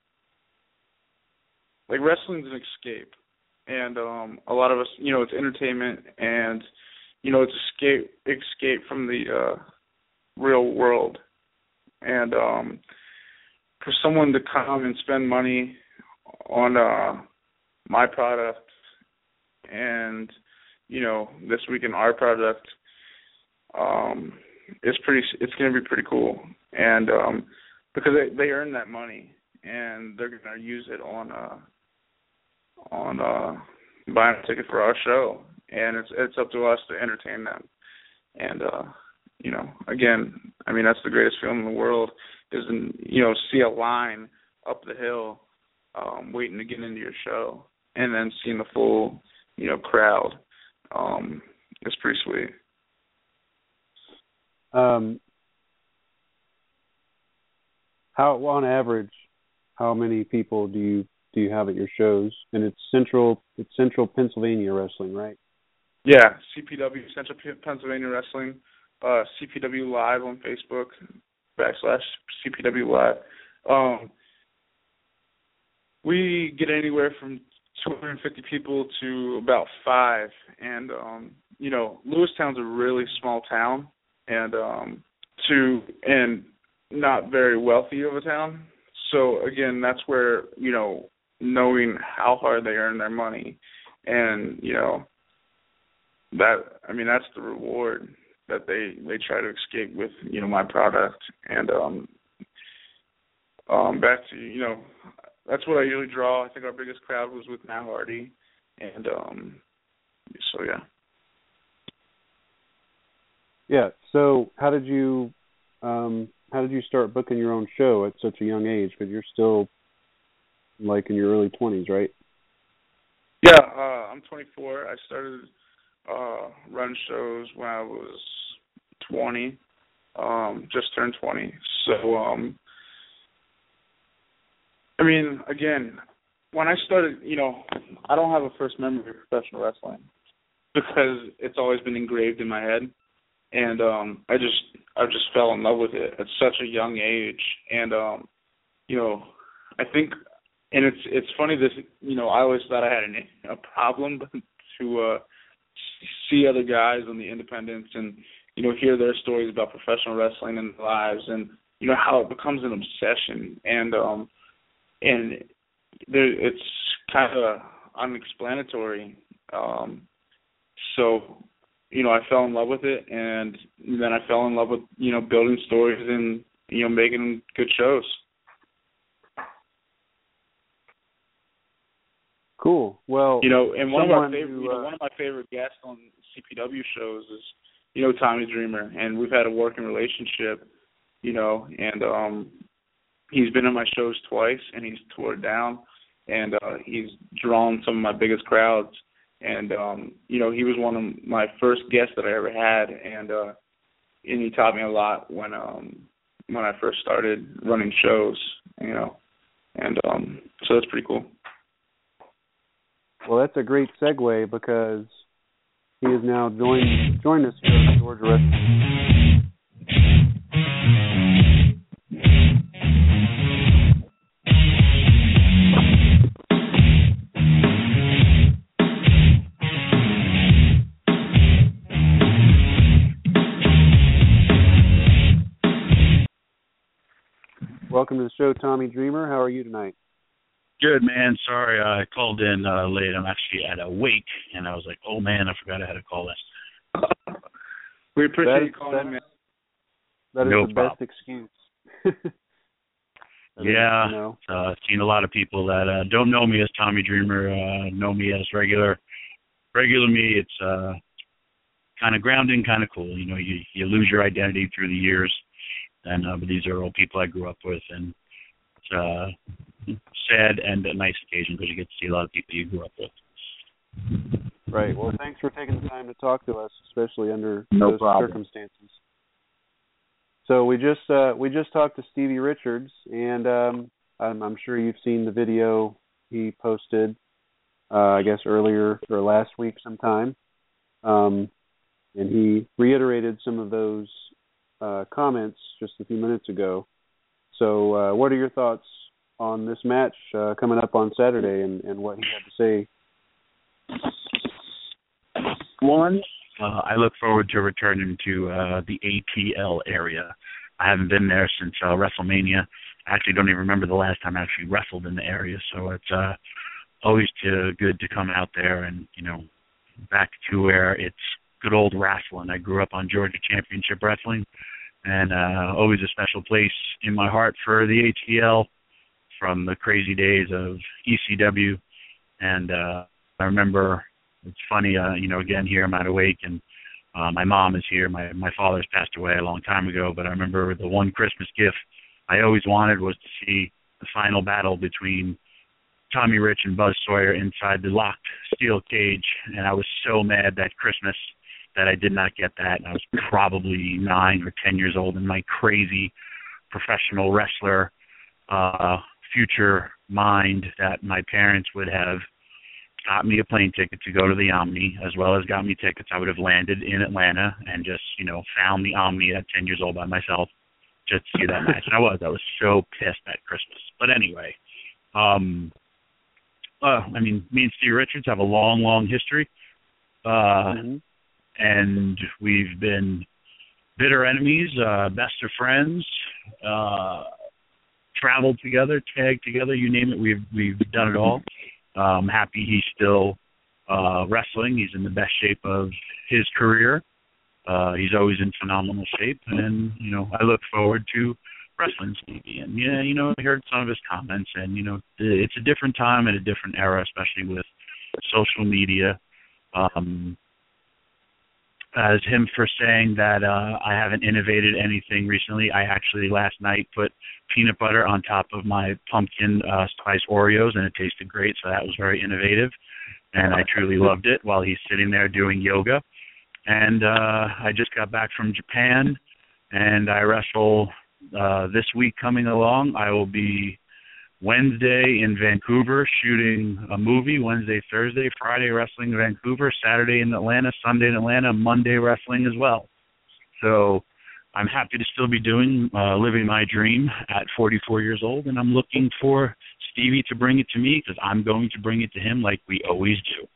like, wrestling's an escape. And um, a lot of us, you know, it's entertainment, and, you know, it's escape escape from the uh, real world. And um, for someone to come and spend money on uh, my product and, you know, this week in our product, um, it's pretty. It's going to be pretty cool, and um, because they, they earn that money, and they're going to use it on uh, on uh, buying a ticket for our show, and it's it's up to us to entertain them. And uh, you know, again, I mean, that's the greatest feeling in the world, is in, you know, see a line up the hill, um, waiting to get into your show, and then seeing the full, you know, crowd. Um, it's pretty sweet. Um, how, on average, how many people do you do you have at your shows? And it's central, it's Central Pennsylvania Wrestling, right? Yeah, C P W, Central Pennsylvania Wrestling, uh, C P W Live on Facebook, backslash C P W Live. Um, we get anywhere from two hundred fifty people to about five, and um, you know, Lewistown's a really small town. And um, to and not very wealthy of a town. So again, that's where, you know, knowing how hard they earn their money, and, you know, that, I mean, that's the reward that they, they try to escape with, you know, my product. And um, um, back to, you know, that's what I usually draw. I think our biggest crowd was with Matt Hardy, and um, so yeah. Yeah. So, how did you um, how did you start booking your own show at such a young age? Because you're still like in your early twenties, right? Yeah, uh, I'm twenty-four. I started uh, running shows when I was twenty. Um, just turned twenty. So, um, I mean, again, when I started, you know, I don't have a first memory of professional wrestling because it's always been engraved in my head. And um, I just I just fell in love with it at such a young age. And, um, you know, I think, and it's it's funny, this, you know, I always thought I had an, a problem to uh, see other guys on the independents and, you know, hear their stories about professional wrestling and their lives and, you know, how it becomes an obsession. And, um, and there, it's kind of unexplanatory. Um, so, you know, I fell in love with it, and then I fell in love with, you know, building stories and, you know, making good shows. Cool. Well, you know, and one of our favorite, who, uh, you know, one of my favorite guests on C P W shows is, you know, Tommy Dreamer, and we've had a working relationship, you know, and um, he's been in my shows twice, and he's toured down, and uh, he's drawn some of my biggest crowds. And, um, you know, he was one of my first guests that I ever had, and uh, and he taught me a lot when um, when I first started running shows, you know. And um, so that's pretty cool. Well, that's a great segue because he has now joined, joined us here at Georgia Wrestling. Welcome to the show, Tommy Dreamer. How are you tonight? Good, man. Sorry I called in uh, late. I'm actually at a wake, and I was like, oh, man, I forgot I had to call in. We appreciate that you is, calling that, in, man. That is no the problem. best excuse. yeah. Is, you know. uh, I've seen a lot of people that uh, don't know me as Tommy Dreamer, uh, know me as regular. Regular me, it's uh, kind of grounding, kind of cool. You know, you, you lose your identity through the years. And uh, but these are all people I grew up with, and it's uh, sad and a nice occasion because you get to see a lot of people you grew up with. Right. Well, thanks for taking the time to talk to us, especially under No those problem. circumstances. So we just uh, we just talked to Stevie Richards, and um, I'm, I'm sure you've seen the video he posted, uh, I guess earlier or last week sometime, um, and he reiterated some of those Uh, comments just a few minutes ago. So uh, what are your thoughts on this match uh, coming up on Saturday and, and what he had to say? One, uh, I look forward to returning to uh, the A T L area. I haven't been there since uh, WrestleMania. I actually don't even remember the last time I actually wrestled in the area, so it's uh, always to, good to come out there and, you know, back to where it's good old wrestling. I grew up on Georgia Championship Wrestling, and uh, always a special place in my heart for the A T L from the crazy days of E C W. And uh, I remember, it's funny, uh, you know, again, here I'm out awake, and uh, my mom is here. My, my father's passed away a long time ago, but I remember the one Christmas gift I always wanted was to see the final battle between Tommy Rich and Buzz Sawyer inside the locked steel cage, and I was so mad that Christmas that I did not get that. I was probably nine or ten years old, and my crazy professional wrestler uh, future mind that my parents would have got me a plane ticket to go to the Omni, as well as got me tickets. I would have landed in Atlanta and just, you know, found the Omni at ten years old by myself just to see that match. And I was. I was so pissed at Christmas. But anyway, um, uh, I mean, me and Steve Richards have a long, long history. Uh, mm-hmm. And we've been bitter enemies, uh, best of friends, uh, traveled together, tagged together, you name it, we've we've done it all. I'm happy he's still uh, wrestling. He's in the best shape of his career. Uh, he's always in phenomenal shape, and, you know, I look forward to wrestling Stevie. And, yeah, you know, I heard some of his comments, and, you know, it's a different time and a different era, especially with social media. Um as him for saying that uh, I haven't innovated anything recently. I actually last night put peanut butter on top of my pumpkin uh, spice Oreos, and it tasted great, so that was very innovative, and I truly loved it while he's sitting there doing yoga. And uh, I just got back from Japan, and I wrestle uh, this week coming along. I will be Wednesday in Vancouver shooting a movie, Wednesday, Thursday, Friday wrestling in Vancouver, Saturday in Atlanta, Sunday in Atlanta, Monday wrestling as well. So I'm happy to still be doing, uh, living my dream at forty-four years old, and I'm looking for Stevie to bring it to me because I'm going to bring it to him like we always do.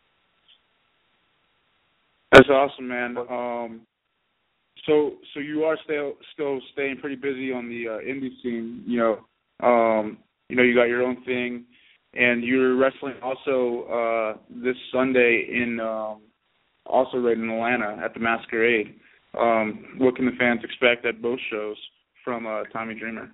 That's awesome, man. Um, so so you are still still staying pretty busy on the uh, indie scene, you know. Um, You know, you got your own thing, and you're wrestling also uh, this Sunday in um, also right in Atlanta at the Masquerade. Um, what can the fans expect at both shows from uh, Tommy Dreamer?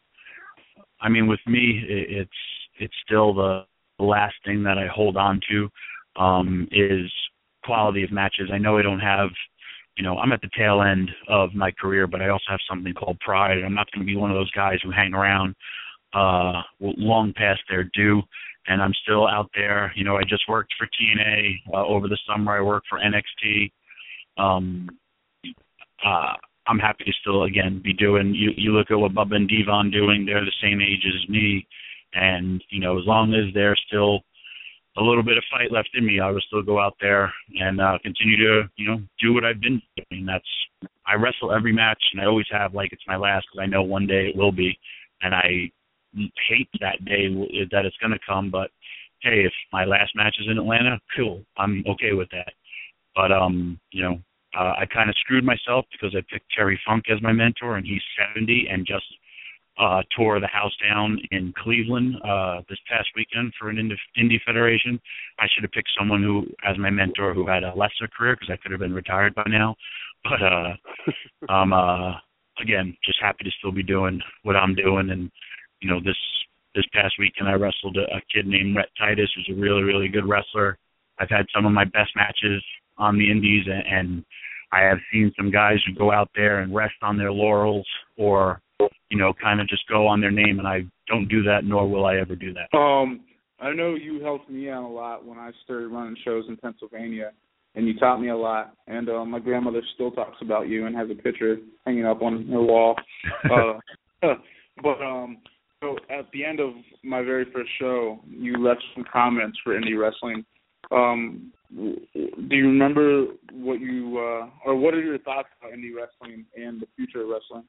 I mean, with me, it's it's still the last thing that I hold on to um, is quality of matches. I know I don't have, you know, I'm at the tail end of my career, but I also have something called pride. I'm not going to be one of those guys who hang around uh long past their due, and I'm still out there. You know, I just worked for T N A uh, over the summer. I worked for N X T. Um, uh, I'm happy to still, again, be doing, you, you look at what Bubba and Devon doing, they're the same age as me, and, you know, as long as there's still a little bit of fight left in me, I will still go out there and uh, continue to, you know, do what I've been doing. That's, I wrestle every match, and I always have like it's my last, because I know one day it will be, and I hate that day that it's going to come, but hey, if my last match is in Atlanta, cool, I'm okay with that. But um, you know, uh, I kind of screwed myself because I picked Terry Funk as my mentor, and he's seventy and just uh, tore the house down in Cleveland uh, this past weekend for an indie, indie federation. I should have picked someone who, as my mentor, who had a lesser career, because I could have been retired by now. But uh, I'm uh, again just happy to still be doing what I'm doing. And you know, this this past weekend I wrestled a, a kid named Rhett Titus, who's a really, really good wrestler. I've had some of my best matches on the indies, and, and I have seen some guys who go out there and rest on their laurels or, you know, kind of just go on their name, and I don't do that, nor will I ever do that. Um, I know you helped me out a lot when I started running shows in Pennsylvania, and you taught me a lot. And uh, my grandmother still talks about you and has a picture hanging up on her wall. uh, but, um... So at the end of my very first show, you left some comments for indie wrestling. Um, do you remember what you, uh, or what are your thoughts about indie wrestling and the future of wrestling?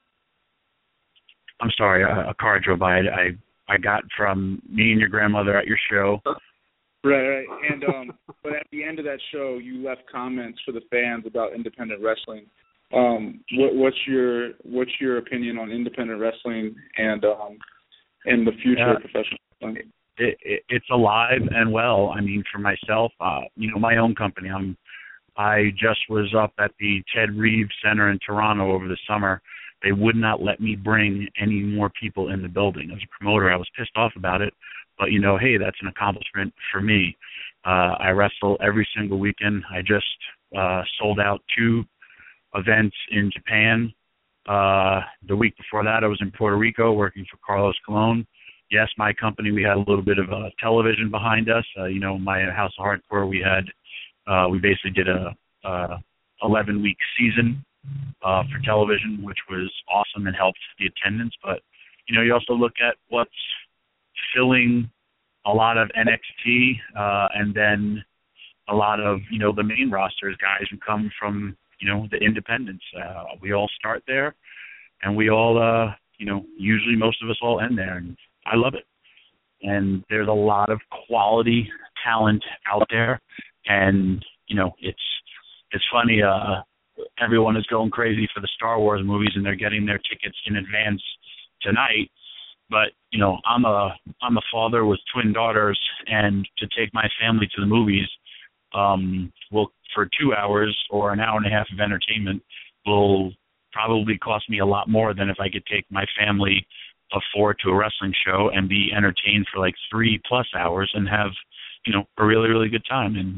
I'm sorry, a, a car drove by. I I got from me and your grandmother at your show. Right, right. And um, but at the end of that show, you left comments for the fans about independent wrestling. Um, what, what's your what's your opinion on independent wrestling and um, in the future uh, of professional wrestling? It, it, it's alive and well. I mean, for myself, uh, you know, my own company, I'm, I just was up at the Ted Reeves Center in Toronto over the summer. They would not let me bring any more people in the building. As a promoter, I was pissed off about it. But, you know, hey, that's an accomplishment for me. Uh, I wrestle every single weekend. I just uh, sold out two events in Japan. Uh, the week before that, I was in Puerto Rico working for Carlos Colon. Yes, my company, we had a little bit of uh, television behind us. Uh, you know, my House of Hardcore, we had, uh, we basically did a, a eleven-week season uh, for television, which was awesome and helped the attendance. But, you know, you also look at what's filling a lot of N X T uh, and then a lot of, you know, the main rosters, guys who come from, you know, the independents. Uh, we all start there, and we all, uh, you know, usually most of us all end there, and I love it. And there's a lot of quality talent out there, and, you know, it's it's funny, uh, everyone is going crazy for the Star Wars movies, and they're getting their tickets in advance tonight, but, you know, I'm a I'm a father with twin daughters, and to take my family to the movies um, will for two hours or an hour and a half of entertainment will probably cost me a lot more than if I could take my family of four to a wrestling show and be entertained for like three plus hours and have, you know, a really, really good time. And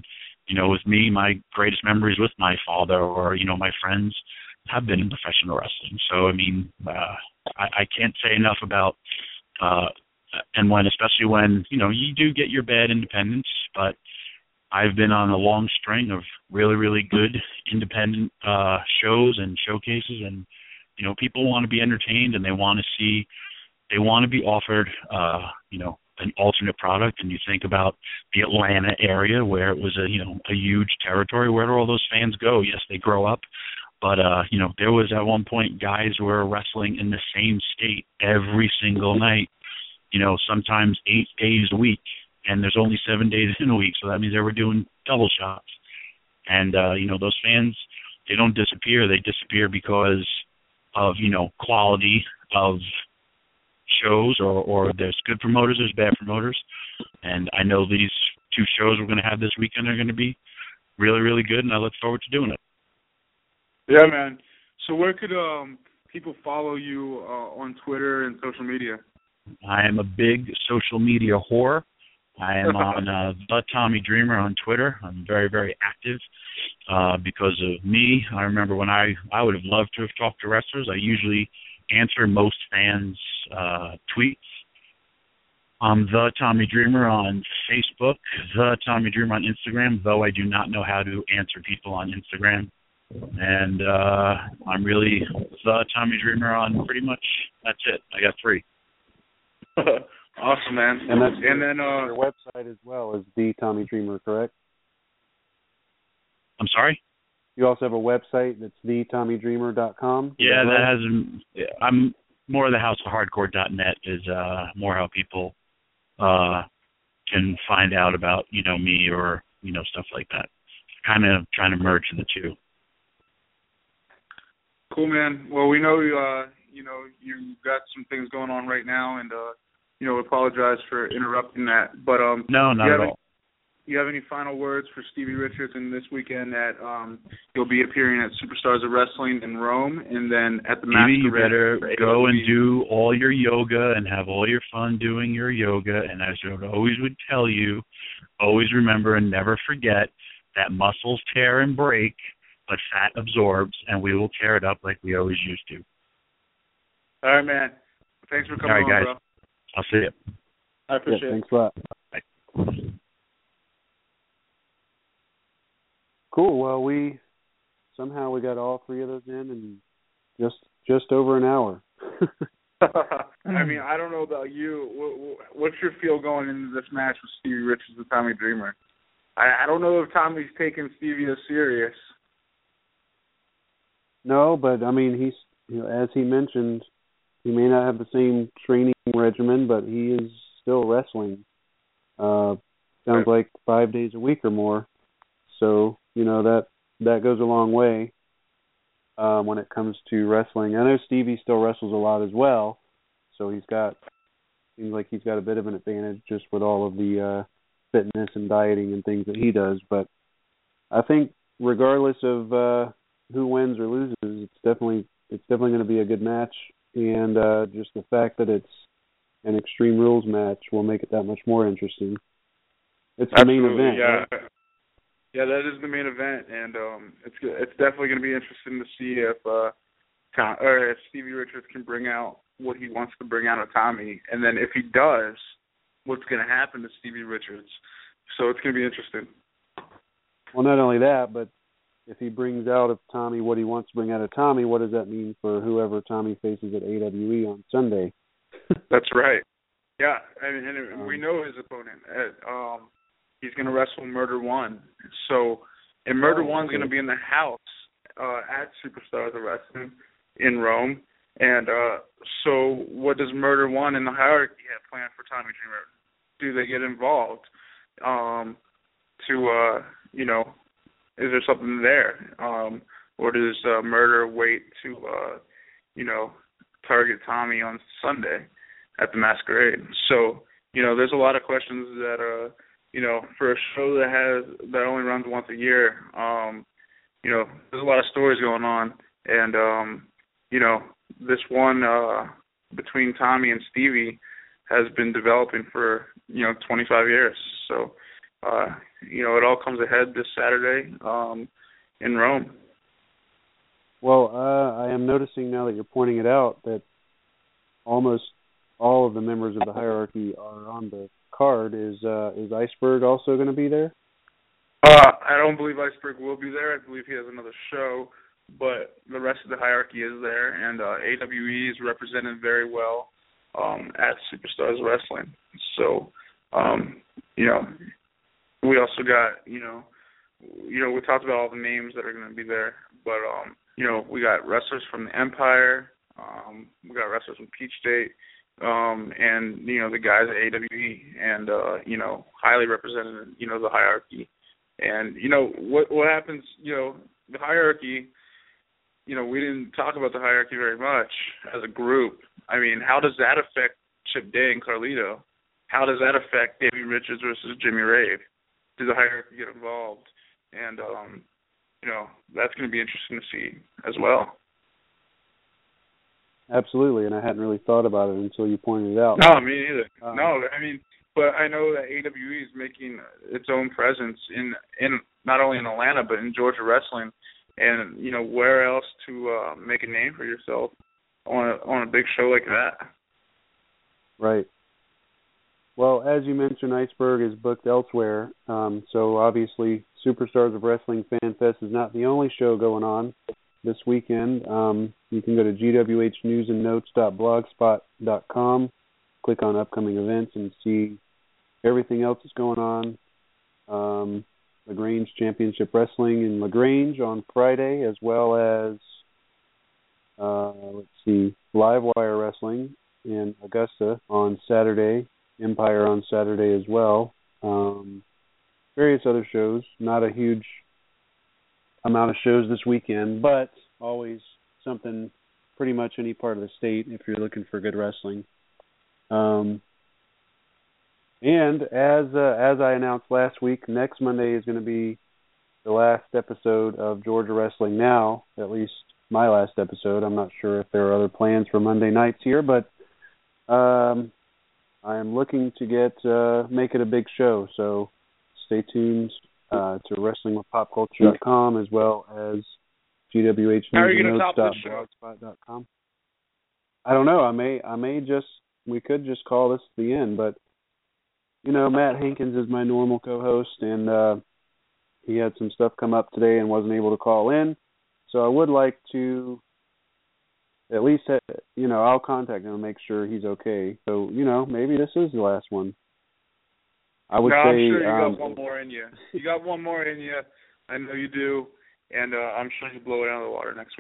you know, with me, my greatest memories with my father or, you know, my friends have been in professional wrestling. So, I mean, uh, I, I can't say enough about, uh, and when, especially when, you know, you do get your bad independents, but I've been on a long string of really, really good independent uh, shows and showcases, and, you know, people want to be entertained and they want to see, they want to be offered, uh, you know, an alternate product. And you think about the Atlanta area where it was a, you know, a huge territory. Where do all those fans go? Yes, they grow up. But, uh, you know, there was at one point guys who were wrestling in the same state every single night, you know, sometimes eight days a week. And there's only seven days in a week, so that means they were doing double shots. And, uh, you know, those fans, they don't disappear. They disappear because of, you know, quality of shows, or, or there's good promoters, there's bad promoters. And I know these two shows we're going to have this weekend are going to be really, really good, and I look forward to doing it. Yeah, man. So where could um, people follow you uh, on Twitter and social media? I am a big social media whore. I am on uh, The Tommy Dreamer on Twitter. I'm very, very active uh, because of me. I remember when I, I would have loved to have talked to wrestlers. I usually answer most fans' uh, tweets. I'm The Tommy Dreamer on Facebook, The Tommy Dreamer on Instagram, though I do not know how to answer people on Instagram. And uh, I'm really The Tommy Dreamer on pretty much, that's it. I got three. Awesome, man. And that's and then uh, your website as well is The Tommy Dreamer, correct? I'm sorry? You also have a website that's the tommy dreamer dot com? Yeah, that, right? that has. I'm more of the house of hardcore dot net is uh, more how people uh, can find out about, you know, me or, you know, stuff like that. Kind of trying to merge the two. Cool, man. Well, we know uh, you know you got some things going on right now, and uh, you know, apologize for interrupting that. But um, no, not at all. Any, you have any final words for Stevie Richards in this weekend that um, you'll be appearing at Superstars of Wrestling in Rome, and then at the Stevie, you Masquerade? better go and do all your yoga and have all your fun doing your yoga. And as I always would tell you, always remember and never forget that muscles tear and break, but fat absorbs, and we will tear it up like we always used to. All right, man. Thanks for coming all right, on, guys. bro. I'll see you. I appreciate yeah, it. Thanks a lot. Bye. Cool. Well, we somehow we got all three of those in in just just over an hour. I mean, I don't know about you. What's your feel going into this match with Stevie Richards and Tommy Dreamer? I, I don't know if Tommy's taking Stevie as serious. No, but I mean, he's you know, as he mentioned, he may not have the same training regimen, but he is still wrestling. Uh, sounds like five days a week or more. So, you know, that that goes a long way um, when it comes to wrestling. I know Stevie still wrestles a lot as well, so he's got, seems like he's got a bit of an advantage just with all of the uh, fitness and dieting and things that he does. But I think regardless of uh, who wins or loses, it's definitely it's definitely going to be a good match. And uh, just the fact that it's an Extreme Rules match will make it that much more interesting. It's the Absolutely, main event. Yeah, right? yeah, that is the main event, and um, it's it's definitely going to be interesting to see if uh, Tom, or if Stevie Richards can bring out what he wants to bring out of Tommy, and then if he does, what's going to happen to Stevie Richards. So it's going to be interesting. Well, not only that, but if he brings out of Tommy what he wants to bring out of Tommy, what does that mean for whoever Tommy faces at A W E on Sunday? That's right. Yeah, and, and um, we know his opponent. At, um, he's going to wrestle Murder One. So, and Murder oh, One's okay. going to be in the house uh, at Superstars of Wrestling in Rome. And uh, so, what does Murder One in the hierarchy have planned for Tommy Dreamer? Do they get involved? Um, to uh, you know. Is there something there? Um, or does uh, Murder wait to, uh, you know, target Tommy on Sunday at the Masquerade? So, you know, there's a lot of questions that, uh, you know, for a show that has that only runs once a year, um, you know, there's a lot of stories going on. And, um, you know, this one uh, between Tommy and Stevie has been developing for, you know, twenty-five years. So, Uh, you know, it all comes ahead this Saturday um, in Rome. Well, uh, I am noticing now that you're pointing it out that almost all of the members of the hierarchy are on the card. Is uh, is Iceberg also going to be there? Uh, I don't believe Iceberg will be there. I believe he has another show, but the rest of the hierarchy is there, and uh, A W E is represented very well um, at Superstars Wrestling. So, um, you know, we also got, you know, you know, we talked about all the names that are going to be there, but, um, you know, we got wrestlers from the Empire, um, we got wrestlers from Peach State, um, and, you know, the guys at A W E, and, uh, you know, highly represented, you know, the hierarchy. And, you know, what what happens, you know, the hierarchy, you know, we didn't talk about the hierarchy very much as a group. I mean, how does that affect Chip Day and Carlito? How does that affect Davey Richards versus Jimmy Rave? Does the hierarchy get involved? And, um, you know, that's going to be interesting to see as well. Absolutely, and I hadn't really thought about it until you pointed it out. No, me neither. Um, no, I mean, but I know that A W E is making its own presence in, in not only in Atlanta, but in Georgia wrestling. And, you know, where else to uh, make a name for yourself on a, on a big show like that? Right. Well, as you mentioned, Iceberg is booked elsewhere. Um, so, obviously, Superstars of Wrestling Fan Fest is not the only show going on this weekend. Um, you can go to g w h news and notes dot blogspot dot com, click on upcoming events, and see everything else that's going on. Um, LaGrange Championship Wrestling in LaGrange on Friday, as well as, uh, let's see, Livewire Wrestling in Augusta on Saturday, Empire on Saturday as well. Um, various other shows, not a huge amount of shows this weekend, but always something pretty much any part of the state if you're looking for good wrestling. Um, and as uh, as I announced last week, next Monday is going to be the last episode of Georgia Wrestling Now, at least my last episode. I'm not sure if there are other plans for Monday nights here, but um, I am looking to get uh, make it a big show, so stay tuned uh, to wrestling with pop culture dot com as well as g w h news and notes dot blogspot dot com. I don't know. I may I may just we could just call this the end, but you know, Matt Hankins is my normal co-host, and uh, he had some stuff come up today and wasn't able to call in. So I would like to at least, have, you know, I'll contact him and make sure he's okay. So, you know, maybe this is the last one. I would no, say. I'm sure you um, got one more in you. You got one more in you. I know you do, and uh, I'm sure you blow it out of the water next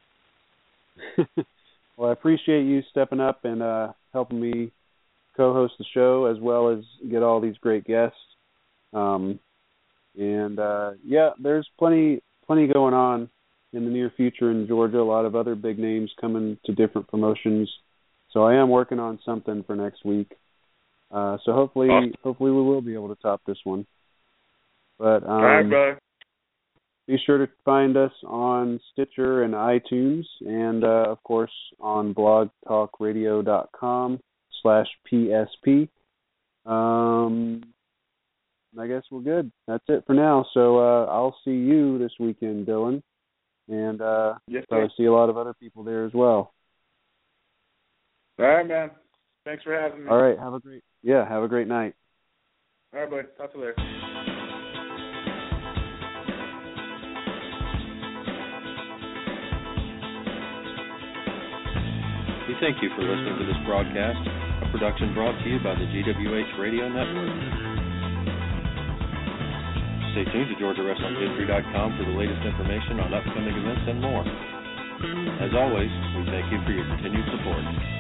week. Well, I appreciate you stepping up and uh, helping me co-host the show as well as get all these great guests. Um, and uh, yeah, there's plenty, plenty going on in the near future in Georgia. A lot of other big names coming to different promotions. So I am working on something for next week. Uh, so hopefully, awesome. hopefully we will be able to top this one. But um, all right, brother. Be sure to find us on Stitcher and iTunes, and uh, of course on blog talk radio dot com slash P S P. Um, I guess we're good. That's it for now. So uh, I'll see you this weekend, Dylan, and uh, yes, probably see a lot of other people there as well. All right, man. Thanks for having me. All right. Have a great yeah. Have a great night. All right, buddy. Talk to you later. We thank you for listening to this broadcast, a production brought to you by the G W H Radio Network. Stay tuned to Georgia Wrestling History dot com for the latest information on upcoming events and more. As always, we thank you for your continued support.